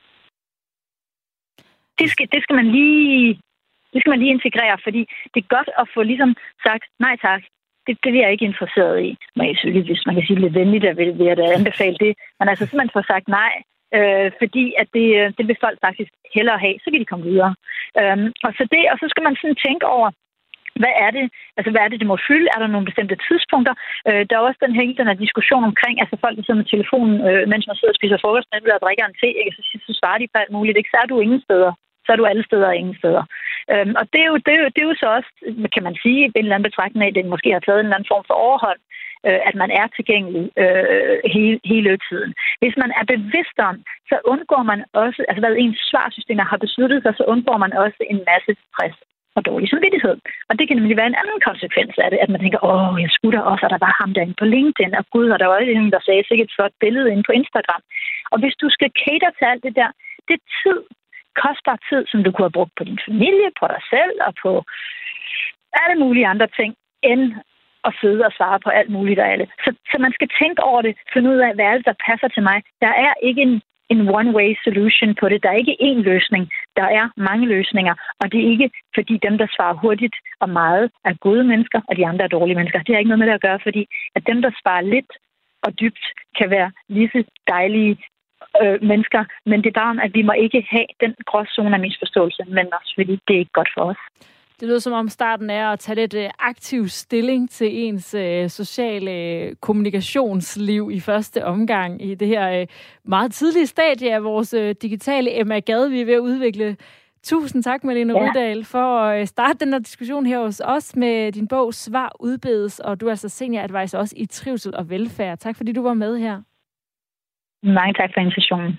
Det skal man lige integrere, fordi det er godt at få ligesom sagt, nej tak, det er jeg ikke interesseret i. Men selvfølgelig, hvis man kan sige lidt venligt, der vil jeg da anbefale det. Men altså simpelthen få sagt nej, fordi at det vil folk faktisk hellere have, så kan de komme videre. Og så skal man sådan tænke over, hvad er det, det må fylde? Er der nogle bestemte tidspunkter? Der er også den her diskussion omkring, altså folk, der sidder med telefonen, mens man sidder og spiser frokost, og drikker en te, ikke? Så svarer de på alt muligt. Ikke? Så er du ingen steder. Så er du alle steder og ingen steder. Og det er jo så også, kan man sige, en eller anden betragtning af, at det måske har taget en eller anden form for overhold, at man er tilgængelig hele tiden. Hvis man er bevidst om, så undgår man også, altså hvad ens svarsystemer har besluttet sig, så undgår man også en masse stress og dårlig samvittighed. Og det kan nemlig være en anden konsekvens af det, at man tænker, jeg skulle da også, og der var ham derinde på LinkedIn, og gud, og der var en, der sagde sikkert et flot billede inde på Instagram. Og hvis du skal cater til alt det der, det er tid, kostbar tid, som du kunne have brugt på din familie, på dig selv og på alle mulige andre ting, end at sidde og svare på alt muligt og alle. Så man skal tænke over det, finde ud af, hvad er det, der passer til mig. Der er ikke en one-way solution på det. Der er ikke én løsning. Der er mange løsninger, og det er ikke, fordi dem, der svarer hurtigt og meget, er gode mennesker, og de andre er dårlige mennesker. Det har ikke noget med det at gøre, fordi at dem, der svarer lidt og dybt, kan være lige så dejlige mennesker, men det er bare, at vi må ikke have den gråzone af misforståelse, men også fordi det er ikke godt for os. Det lyder som om starten er at tage lidt aktiv stilling til ens sociale kommunikationsliv i første omgang i det her meget tidlige stadie af vores digitale Emma Gad, vi er ved at udvikle. Tusind tak, Malene Rydahl, for at starte den her diskussion her hos os med din bog Svar udbedes, og du er altså senior advisor også i trivsel og velfærd. Tak fordi du var med her. Mange tak for invitationen.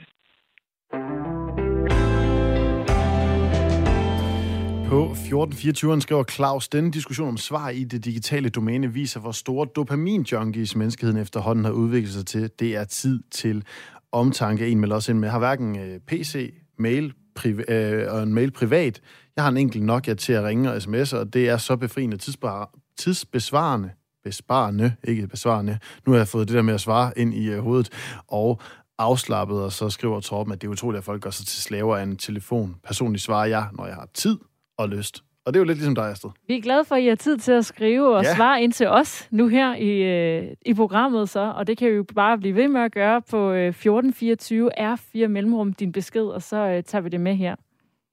På 1424'eren skriver Claus, denne diskussion om svar i det digitale domæne viser, hvor store dopamin-junkies menneskeheden efterhånden har udviklet sig til. Det er tid til omtanke. En melder også ind med, har hverken PC, mail og en mail privat. Jeg har en enkelt Nokia til at ringe og sms'e, og det er så befriende ikke besvarende. Nu har jeg fået det der med at svare ind i hovedet, og afslappet, og så skriver Torben, at det er utroligt, at folk gør sig til slaver af en telefon. Personligt svarer jeg, når jeg har tid og lyst. Og det er jo lidt ligesom dig, Astrid. Vi er glade for, at I har tid til at skrive og svare ind til os nu her i programmet så, og det kan vi jo bare blive ved med at gøre på 1424 R4 mellemrum din besked, og så tager vi det med her.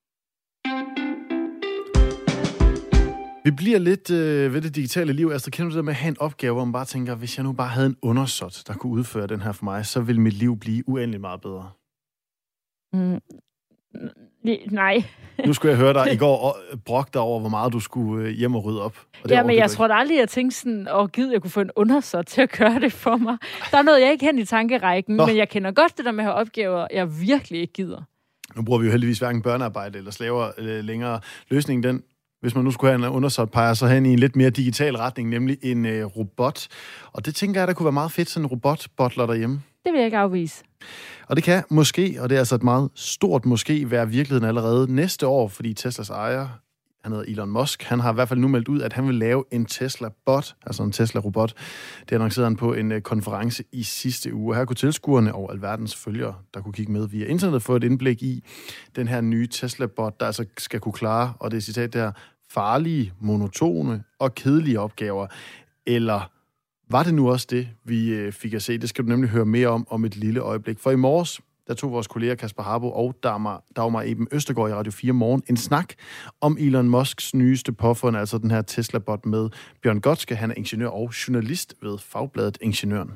Vi bliver lidt ved det digitale liv. Astrid, kender du det med at have en opgave, hvor man bare tænker, hvis jeg nu bare havde en undersåt, der kunne udføre den her for mig, så ville mit liv blive uendeligt meget bedre? Nej. Nu skulle jeg høre dig i går brokke dig over, hvor meget du skulle hjem og rydde op. Og men jeg tror da aldrig, at jeg tænkte sådan, jeg kunne få en undersåt til at gøre det for mig. Der er noget, jeg ikke hen i tankerækken, men jeg kender godt det der med at have opgaver, jeg virkelig ikke gider. Nu bruger vi jo heldigvis hverken børnearbejde eller slaver længere. Løsningen den, hvis man nu skulle have en undersåt, peger så hen i en lidt mere digital retning, nemlig en robot. Og det tænker jeg, der kunne være meget fedt, sådan en robot-bottler derhjemme. Det vil jeg ikke afvise. Og det kan måske, og det er altså et meget stort måske, være virkeligheden allerede næste år, fordi Teslas ejer, han hedder Elon Musk, han har i hvert fald nu meldt ud, at han vil lave en Tesla-bot, altså en Tesla-robot. Det annoncerede han på en konference i sidste uge. Her kunne tilskuerne og alverdens følgere, der kunne kigge med via internet, få et indblik i den her nye Tesla-bot, der altså skal kunne klare, og det er citat der, farlige, monotone og kedelige opgaver. Eller var det nu også det, vi fik at se? Det skal du nemlig høre mere om et lille øjeblik. For i morges, der tog vores kolleger Kasper Harbo og Dagmar Eben Østergaard i Radio 4 Morgen en snak om Elon Musks nyeste påfund, altså den her Tesla-bot med Bjørn Gotske. Han er ingeniør og journalist ved Fagbladet Ingeniøren.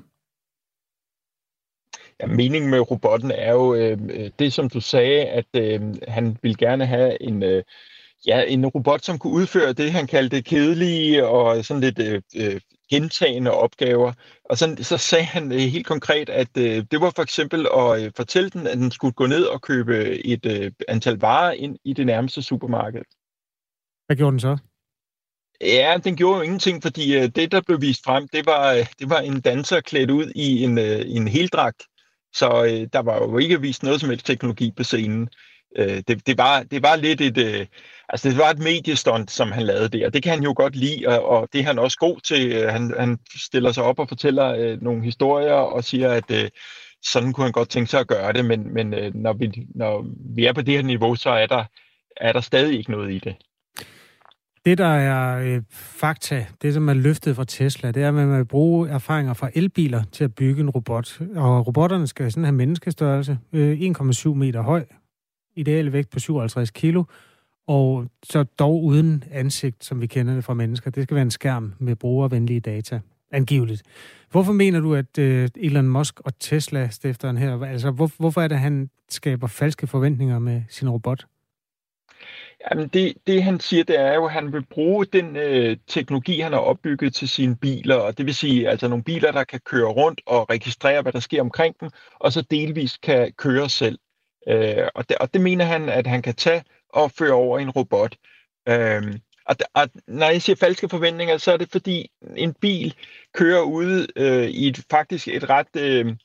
Ja, meningen med robotten er jo det, som du sagde, at han ville gerne have en robot, som kunne udføre det, han kaldte kedelige og sådan lidt gentagende opgaver. Og så sagde han helt konkret, at det var for eksempel at fortælle den, at den skulle gå ned og købe et antal varer ind i det nærmeste supermarked. Hvad gjorde den så? Ja, den gjorde jo ingenting, fordi det, der blev vist frem, det var en danser klædt ud i en heldragt. Så der var jo ikke vist noget som helst teknologi på scenen. Det var lidt det var et mediestunt, som han lavede der. Det kan han jo godt lide, og det er han også god til. Han stiller sig op og fortæller nogle historier og siger, at sådan kunne han godt tænke sig at gøre det, men når vi er på det her niveau, så er der stadig ikke noget i det. Det, der er fakta, det som er løftet fra Tesla, det er, at man vil bruge erfaringer fra elbiler til at bygge en robot. Og robotterne skal sådan have menneskestørrelse, 1,7 meter høj, ideal vægt på 57 kilo, og så dog uden ansigt, som vi kender det fra mennesker. Det skal være en skærm med brugervenlige data, angiveligt. Hvorfor mener du, at Elon Musk og Tesla-stifteren her, altså hvorfor er det, han skaber falske forventninger med sin robot? Jamen det han siger, det er jo, at han vil bruge den teknologi, han har opbygget til sine biler, og det vil sige altså nogle biler, der kan køre rundt og registrere, hvad der sker omkring dem, og så delvis kan køre selv. Og det mener han, at han kan tage og føre over i en robot. Og når jeg siger falske forventninger, så er det fordi en bil kører ude i faktisk et ret...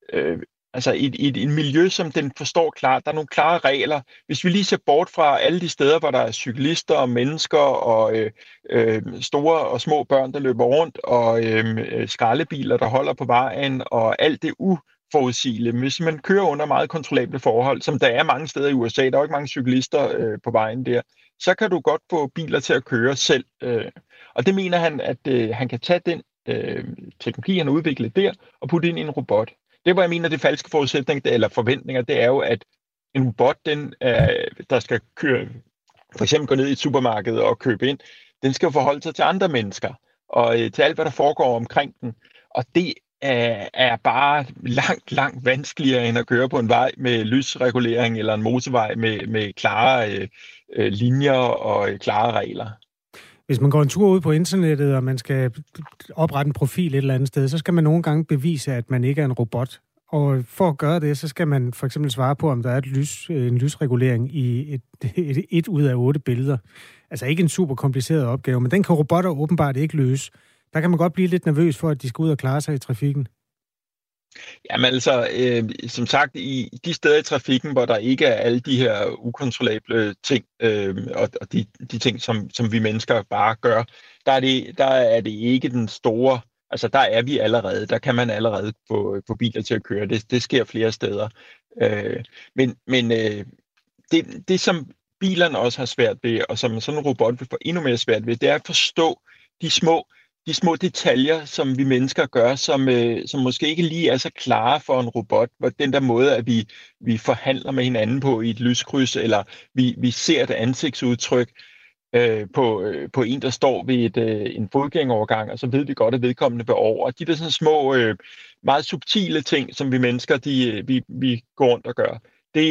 i et miljø, som den forstår klart. Der er nogle klare regler. Hvis vi lige ser bort fra alle de steder, hvor der er cyklister og mennesker og store og små børn, der løber rundt, og skraldebiler, der holder på vejen, og alt det uforudsigelige. Hvis man kører under meget kontrollable forhold, som der er mange steder i USA, der er jo ikke mange cyklister på vejen der, så kan du godt få biler til at køre selv. Og det mener han, at han kan tage den teknologi, han har udviklet der, og putte ind i en robot. Det, hvor jeg mener, det falske forudsætninger eller forventninger, det er jo, at en robot, der skal køre, for eksempel gå ned i et supermarked og købe ind, den skal jo forholde sig til andre mennesker, og til alt, hvad der foregår omkring den. Og det er bare langt vanskeligere, end at køre på en vej med lysregulering, eller en motorvej med klare linjer og klare regler. Hvis man går en tur ud på internettet, og man skal oprette en profil et eller andet sted, så skal man nogle gange bevise, at man ikke er en robot. Og for at gøre det, så skal man for eksempel svare på, om der er en lysregulering i et ud af 8 billeder. Altså ikke en super kompliceret opgave, men den kan robotter åbenbart ikke løse. Der kan man godt blive lidt nervøs for, at de skal ud og klare sig i trafikken. Jamen altså, som sagt, i de steder i trafikken, hvor der ikke er alle de her ukontrollable ting, og de ting, som vi mennesker bare gør, der er det ikke den store, altså der er vi allerede, der kan man allerede få biler til at køre, det sker flere steder. Men det som bilerne også har svært ved, og som sådan en robot vil få endnu mere svært ved, det er at forstå de små detaljer, som vi mennesker gør, som måske ikke lige er så klare for en robot. Den der måde, at vi forhandler med hinanden på i et lyskryds, eller vi ser et ansigtsudtryk på en, der står ved en fodgængerovergang, og så ved vi godt, at vedkommende vil over. Og de der sådan små, meget subtile ting, som vi mennesker, vi går rundt og gør,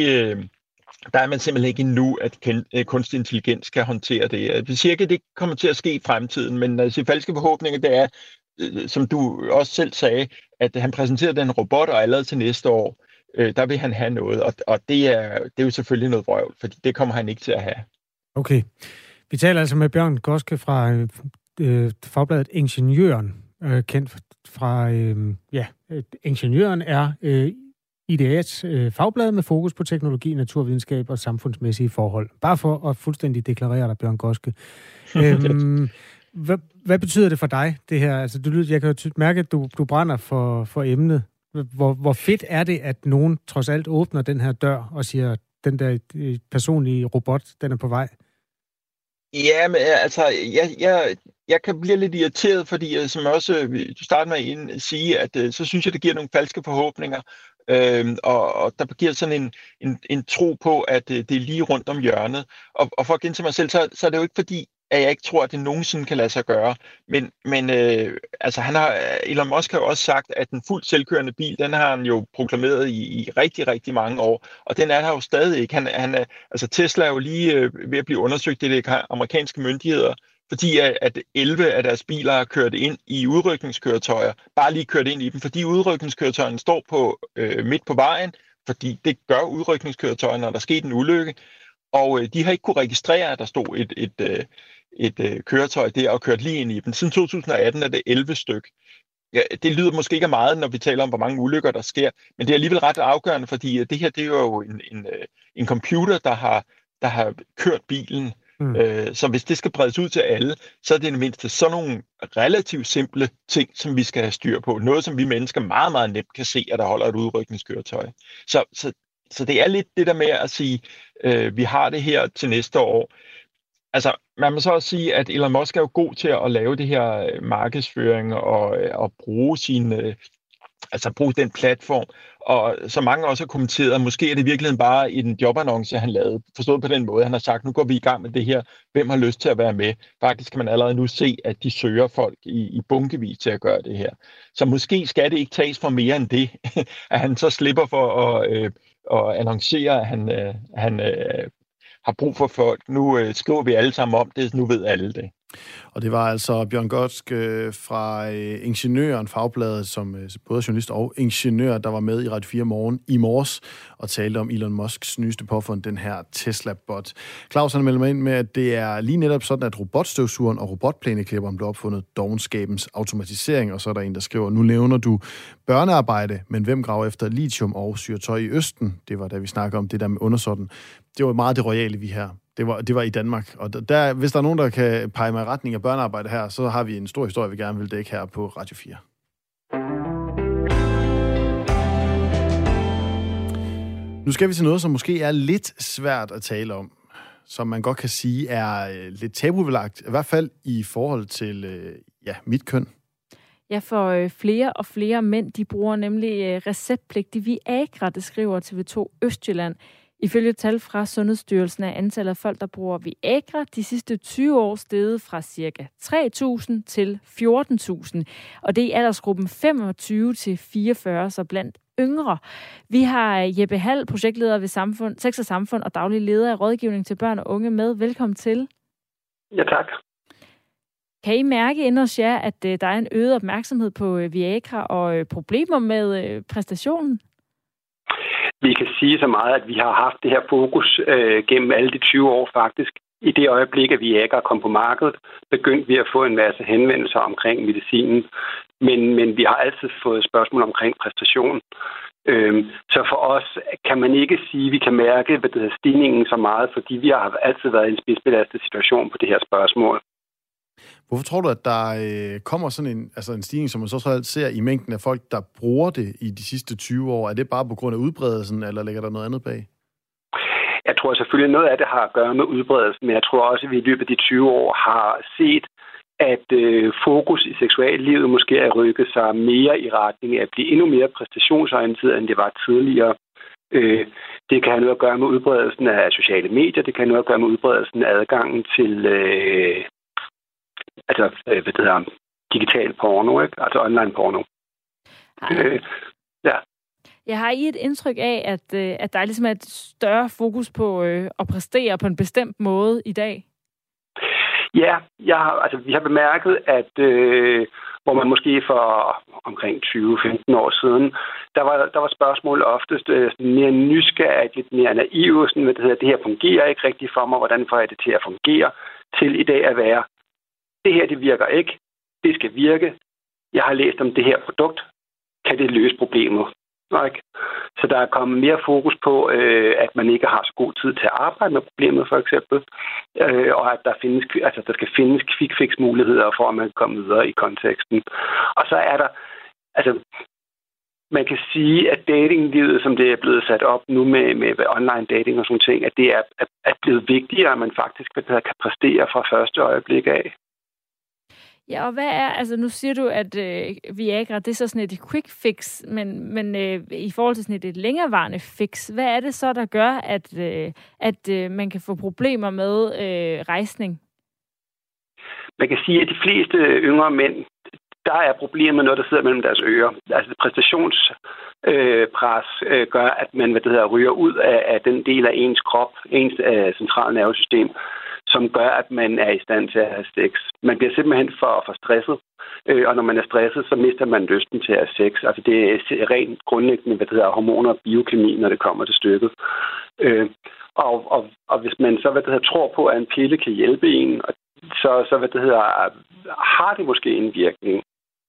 der er man simpelthen ikke endnu, at kunstig intelligens kan håndtere det. Jeg siger ikke, at det kommer til at ske i fremtiden, men når jeg siger falske forhåbninger, det er, som du også selv sagde, at han præsenterer den robot, og allerede til næste år, der vil han have noget. Og det er jo selvfølgelig noget vrøvl, for det kommer han ikke til at have. Okay. Vi taler altså med Bjørn Gotske fra Fagbladet Ingeniøren, kendt fra, Ingeniøren er IDA's fagblad med fokus på teknologi, naturvidenskab og samfundsmæssige forhold. Bare for at fuldstændig deklarere dig, Bjørn Gotske. Hvad betyder det for dig, det her? Altså, jeg kan jo mærke, at du brænder for emnet. Hvor fedt er det, at nogen trods alt åbner den her dør og siger, at den der personlige robot, den er på vej? Ja, men altså, jeg kan blive lidt irriteret, fordi som også du starter med at sige, at så synes jeg, det giver nogle falske forhåbninger. Og der giver sådan en tro på, at det er lige rundt om hjørnet. Og for at gentage mig selv, så er det jo ikke fordi, at jeg ikke tror, at det nogensinde kan lade sig gøre. Men Elon Musk har jo også sagt, at den fuldt selvkørende bil, den har han jo proklameret i rigtig, rigtig mange år. Og den er der jo stadig ikke. Tesla er jo lige ved at blive undersøgt af de amerikanske myndigheder, fordi at 11 af deres biler har kørt ind i udrykningskøretøjer. Bare lige kørt ind i dem, fordi udrykningskøretøjerne står på midt på vejen, fordi det gør udrykningskøretøjer, når der sker en ulykke. Og de har ikke kunne registrere, at der stod et køretøj der og kørt lige ind i dem. Siden 2018 er det 11 styk. Ja, det lyder måske ikke meget, når vi taler om, hvor mange ulykker der sker, men det er alligevel ret afgørende, fordi det her det er jo en computer, der har kørt bilen. Så hvis det skal bredes ud til alle, så er det i det mindste sådan nogle relativt simple ting, som vi skal have styr på. Noget, som vi mennesker meget, meget nemt kan se, at der holder et udrykningskøretøj. Så det er lidt det der med at sige, vi har det her til næste år. Altså, man må så også sige, at Elon Musk er jo god til at lave det her markedsføring og bruge bruge den platform. Og så mange også har kommenteret, måske er det i virkeligheden bare i den jobannonce, han lavede. Forstået på den måde, han har sagt, nu går vi i gang med det her. Hvem har lyst til at være med? Faktisk kan man allerede nu se, at de søger folk i bunkevis til at gøre det her. Så måske skal det ikke tages for mere end det, at han så slipper for at annoncere, at han har brug for folk. Nu skriver vi alle sammen om det, nu ved alle det. Og det var altså Bjørn Gotsk fra Ingeniøren, fagbladet, som både journalist og ingeniør, der var med i Radio 4 Morgen i morges og talte om Elon Musks nyeste påfund, den her Tesla-bot. Claus han melder mig ind med, at det er lige netop sådan, at robotstøvsugeren og robotplæneklipperen blev opfundet dovenskabens automatisering, og så er der en, der skriver, nu nævner du børnearbejde, men hvem graver efter lithium og syr tøj i Østen? Det var da vi snakkede om det der med undersåtten. Det var meget det royale, vi her. Det var i Danmark, og hvis der er nogen, der kan pege mig i retning af børnearbejde her, så har vi en stor historie, vi gerne vil dække her på Radio 4. Nu skal vi til noget, som måske er lidt svært at tale om, som man godt kan sige er lidt tabubelagt, i hvert fald i forhold til mit køn. Ja, for flere og flere mænd, de bruger nemlig receptpligtig Viagra, det skriver TV2 Østjylland. Ifølge tal fra Sundhedsstyrelsen er antallet af folk, der bruger Viagra de sidste 20 år steget fra ca. 3.000 til 14.000. Og det er i aldersgruppen 25 til 44, så blandt yngre. Vi har Jeppe Hall, projektleder ved Sex og Samfund og daglig leder af rådgivning til børn og unge med. Velkommen til. Ja, tak. Kan I mærke inde hos jer, at der er en øget opmærksomhed på Viagra og problemer med præstationen? Vi kan sige så meget, at vi har haft det her fokus gennem alle de 20 år faktisk. I det øjeblik, at Viagra kom på markedet, begyndte vi at få en masse henvendelser omkring medicinen. Men vi har altid fået spørgsmål omkring præstation. Så for os kan man ikke sige, at vi kan mærke stigningen så meget, fordi vi har altid været i en spidsbelastet situation på det her spørgsmål. Hvorfor tror du, at der kommer sådan en stigning, som man så ser i mængden af folk, der bruger det i de sidste 20 år? Er det bare på grund af udbredelsen, eller ligger der noget andet bag? Jeg tror selvfølgelig, noget af det har at gøre med udbredelsen, men jeg tror også, at vi i løbet af de 20 år har set, at fokus i seksuallivet måske er rykket sig mere i retning af at blive endnu mere præstationsorienteret, end det var tidligere. Det kan have noget at gøre med udbredelsen af sociale medier, det kan have noget at gøre med udbredelsen af adgangen til digital porno, ikke? Altså online porno. Ja. Jeg har et indtryk af, at der er ligesom et større fokus på at præstere på en bestemt måde i dag. Ja, vi har bemærket, at hvor man måske for omkring 20-15 år siden, der var spørgsmål oftest mere nysgerrigt, lidt mere naive, sådan, det her fungerer ikke rigtigt for mig, hvordan får jeg det til at fungere, til i dag at være, det her det virker ikke, det skal virke, jeg har læst om det her produkt, kan det løse problemet? Ikke? Så der er kommet mere fokus på, at man ikke har så god tid til at arbejde med problemet, for eksempel. Og at der skal findes quick-fix-muligheder for, at man kan komme videre i konteksten. Og så er der, man kan sige, at datinglivet, som det er blevet sat op nu med online dating og sådan ting, at det er blevet vigtigere, at man faktisk kan præstere fra første øjeblik af. Ja, og hvad er, altså nu siger du, at Viagra, det er så sådan et quick fix, men i forhold til sådan et længerevarende fix, hvad er det så, der gør, at man kan få problemer med rejsning? Man kan sige, at de fleste yngre mænd, der er problemet med noget, der sidder mellem deres ører. Altså præstationspres gør, at man ryger ud af den del af ens krop, ens centrale nervesystem, som gør, at man er i stand til at have sex. Man bliver simpelthen for stresset, og når man er stresset, så mister man lysten til at have sex. Altså det er rent grundlæggende, hormoner og biokemi, når det kommer til stykket. Og hvis man så tror på, at en pille kan hjælpe en, så har det måske en virkning.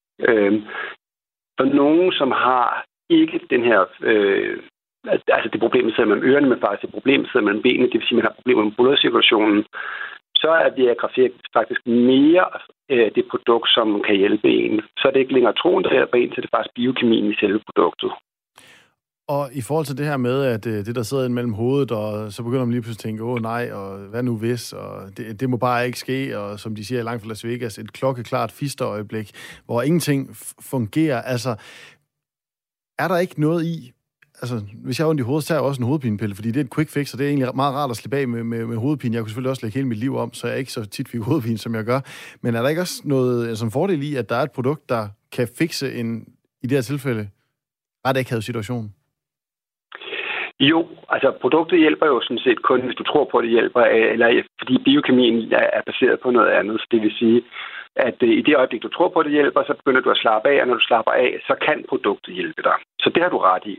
For nogen, som har ikke den her... altså det problem sidder mellem ørerne, men faktisk det problem sidder mellem benene, det vil sige, at man har problemer med blodcirkulationen, så er Viagra faktisk mere det produkt, som kan hjælpe en. Så er det ikke længere troen, der hjælper en, så det er faktisk biokemien i selve produktet. Og i forhold til det her med, at det, der sidder mellem hovedet, og så begynder man lige pludselig at tænke, nej, og hvad nu hvis, og det må bare ikke ske, og som de siger langt fra Las Vegas, et klokkeklart fisterøjeblik, hvor ingenting fungerer. Altså, er der ikke noget i, altså, hvis jeg har ondt i hovedet, så er jeg også en hovedpinepille, fordi det er et quick fix, og det er egentlig meget rart at slippe af med hovedpine. Jeg kunne selvfølgelig også lægge hele mit liv om, så jeg ikke så tit fik hovedpine, som jeg gør. Men er der ikke også noget som fordel i, at der er et produkt, der kan fikse i det her tilfælde ret akavet situation? Jo, altså produktet hjælper jo sådan set kun, hvis du tror på, at det hjælper, eller fordi biokemien er baseret på noget andet. Det vil sige, at i det øjeblik, du tror på, at det hjælper, så begynder du at slappe af, og når du slapper af, så kan produktet hjælpe dig. Så det har du ret i.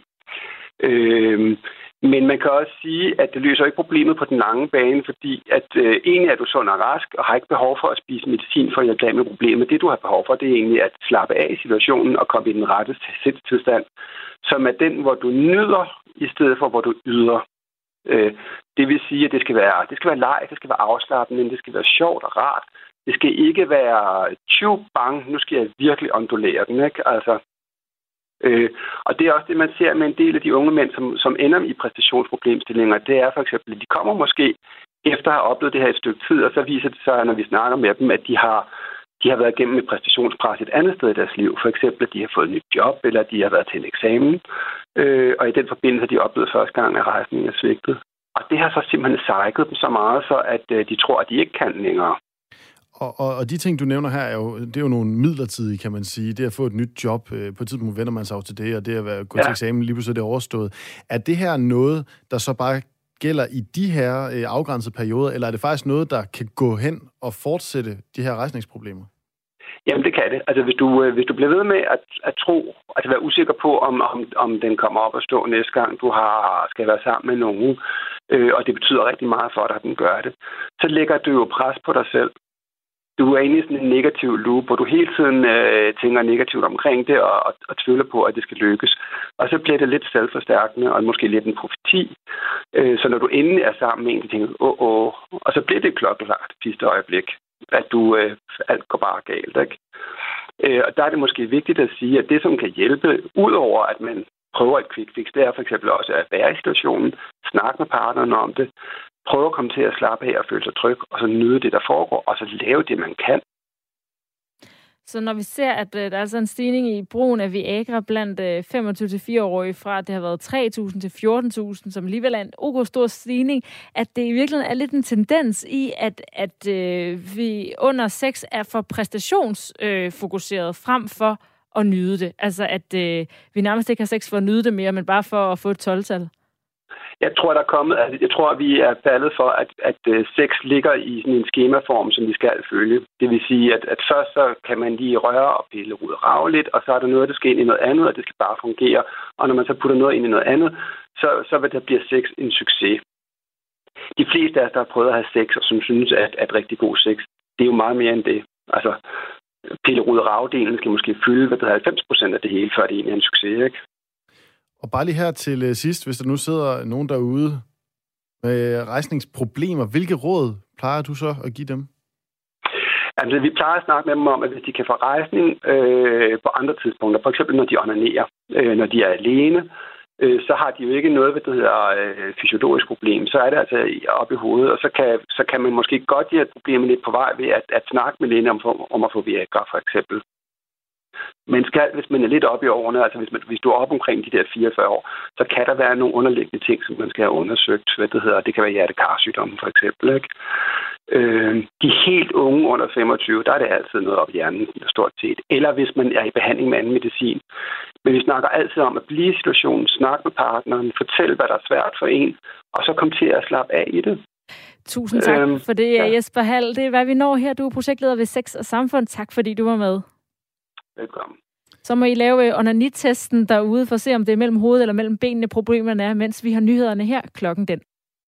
Men man kan også sige, at det løser ikke problemet på den lange bane, fordi at egentlig er du sund og rask, og har ikke behov for at spise medicin for at hjælpe dig med problemet. Det, du har behov for, det er egentlig at slappe af i situationen og komme i den rette sindstilstand, som er den, hvor du nyder, i stedet for, hvor du yder. Det vil sige, at det skal være leg, det skal være afslappende, det skal være sjovt og rart. Det skal ikke være bang, nu skal jeg virkelig ondulere den, ikke? Altså, og det er også det, man ser med en del af de unge mænd, som ender i præstationsproblemstillinger. Det er for eksempel, at de kommer måske efter at have oplevet det her et stykke tid, og så viser det sig, når vi snakker med dem, at de har været igennem et præstationspres et andet sted i deres liv. For eksempel, at de har fået et nyt job, eller de har været til en eksamen. Og i den forbindelse har de oplevet første gang, at rejsningen er svigtet. Og det har så simpelthen sejket dem så meget, så at de tror, at de ikke kan længere. Og de ting, du nævner her, det er jo nogle midlertidige, kan man sige. Det at få et nyt job, på et tidspunkt vender man sig af til det, og det at gå til eksamen, lige pludselig er det overstået. Er det her noget, der så bare gælder i de her afgrænsede perioder, eller er det faktisk noget, der kan gå hen og fortsætte de her rejsningsproblemer? Jamen, det kan det. Altså, hvis du bliver ved med at tro, altså være usikker på, om den kommer op og stå næste gang, du skal være sammen med nogen, og det betyder rigtig meget for dig, at den gør det, så lægger du jo pres på dig selv. Du er inde i sådan en negativ loop, hvor du hele tiden tænker negativt omkring det og tvivler på, at det skal lykkes. Og så bliver det lidt selvforstærkende og måske lidt en profeti. Så når du endelig er sammen med en, så tænker du, og så bliver det klokkeklart sidste øjeblik, at alt går bare galt, ikke? Og der er det måske vigtigt at sige, at det, som kan hjælpe, udover at man prøver et quick fix, det er for eksempel også at være i situationen, snakke med partnerne om det, prøve at komme til at slappe af og føle sig tryg, og så nyde det, der foregår, og så lave det, man kan. Så når vi ser, at der er altså en stigning i brugen af Viagra blandt 25-4-årige fra, at det har været 3.000 til 14.000, som alligevel er en stor stigning, at det i virkeligheden er lidt en tendens i, at vi under sex er for præstationsfokuseret frem for at nyde det. Altså, at vi nærmest ikke har sex for at nyde det mere, men bare for at få et 12-tal. Jeg tror, at vi er faldet for, at sex ligger i sådan en skemaform, som vi skal følge. Det vil sige, at først så kan man lige røre og pille ud og rave lidt, og så er der noget, der skal ind i noget andet, og det skal bare fungere. Og når man så putter noget ind i noget andet, så vil der blive sex en succes. De fleste af os, der har prøvet at have sex, og som synes, at rigtig god sex, det er jo meget mere end det. Altså, pille ud og rave-delen skal måske fylde 90% af det hele, før det egentlig er en succes, ikke? Og bare lige her til sidst, hvis der nu sidder nogen derude med rejsningsproblemer, hvilke råd plejer du så at give dem? Altså, vi plejer at snakke med dem om, at hvis de kan få rejsning på andre tidspunkter, for eksempel når de onanerer, når de er alene, så har de jo ikke noget, hvad det hedder, fysiologisk problem. Så er det altså oppe i hovedet, og så kan man måske godt have et problem lidt på vej ved at snakke med lægen om at få Viagra, for eksempel. Men hvis man er lidt oppe i årene, altså hvis du er oppe omkring de der 44 år, så kan der være nogle underliggende ting, som man skal have undersøgt. Hvad det hedder, det kan være hjertekarsygdomme, for eksempel, ikke? De helt unge under 25, der er det altid noget op i hjernen, stort set. Eller hvis man er i behandling med anden medicin. Men vi snakker altid om at blive i situationen, snakke med partneren, fortælle, hvad der er svært for en, og så komme til at slappe af i det. Tusind tak for det, Jesper Hald. Det er, hvad vi når her. Du er projektleder ved Sex og Samfund. Tak, fordi du var med. Velkommen. Så må I lave onanitesten derude for at se, om det er mellem hovedet eller mellem benene problemerne er, mens vi har nyhederne her. Klokken den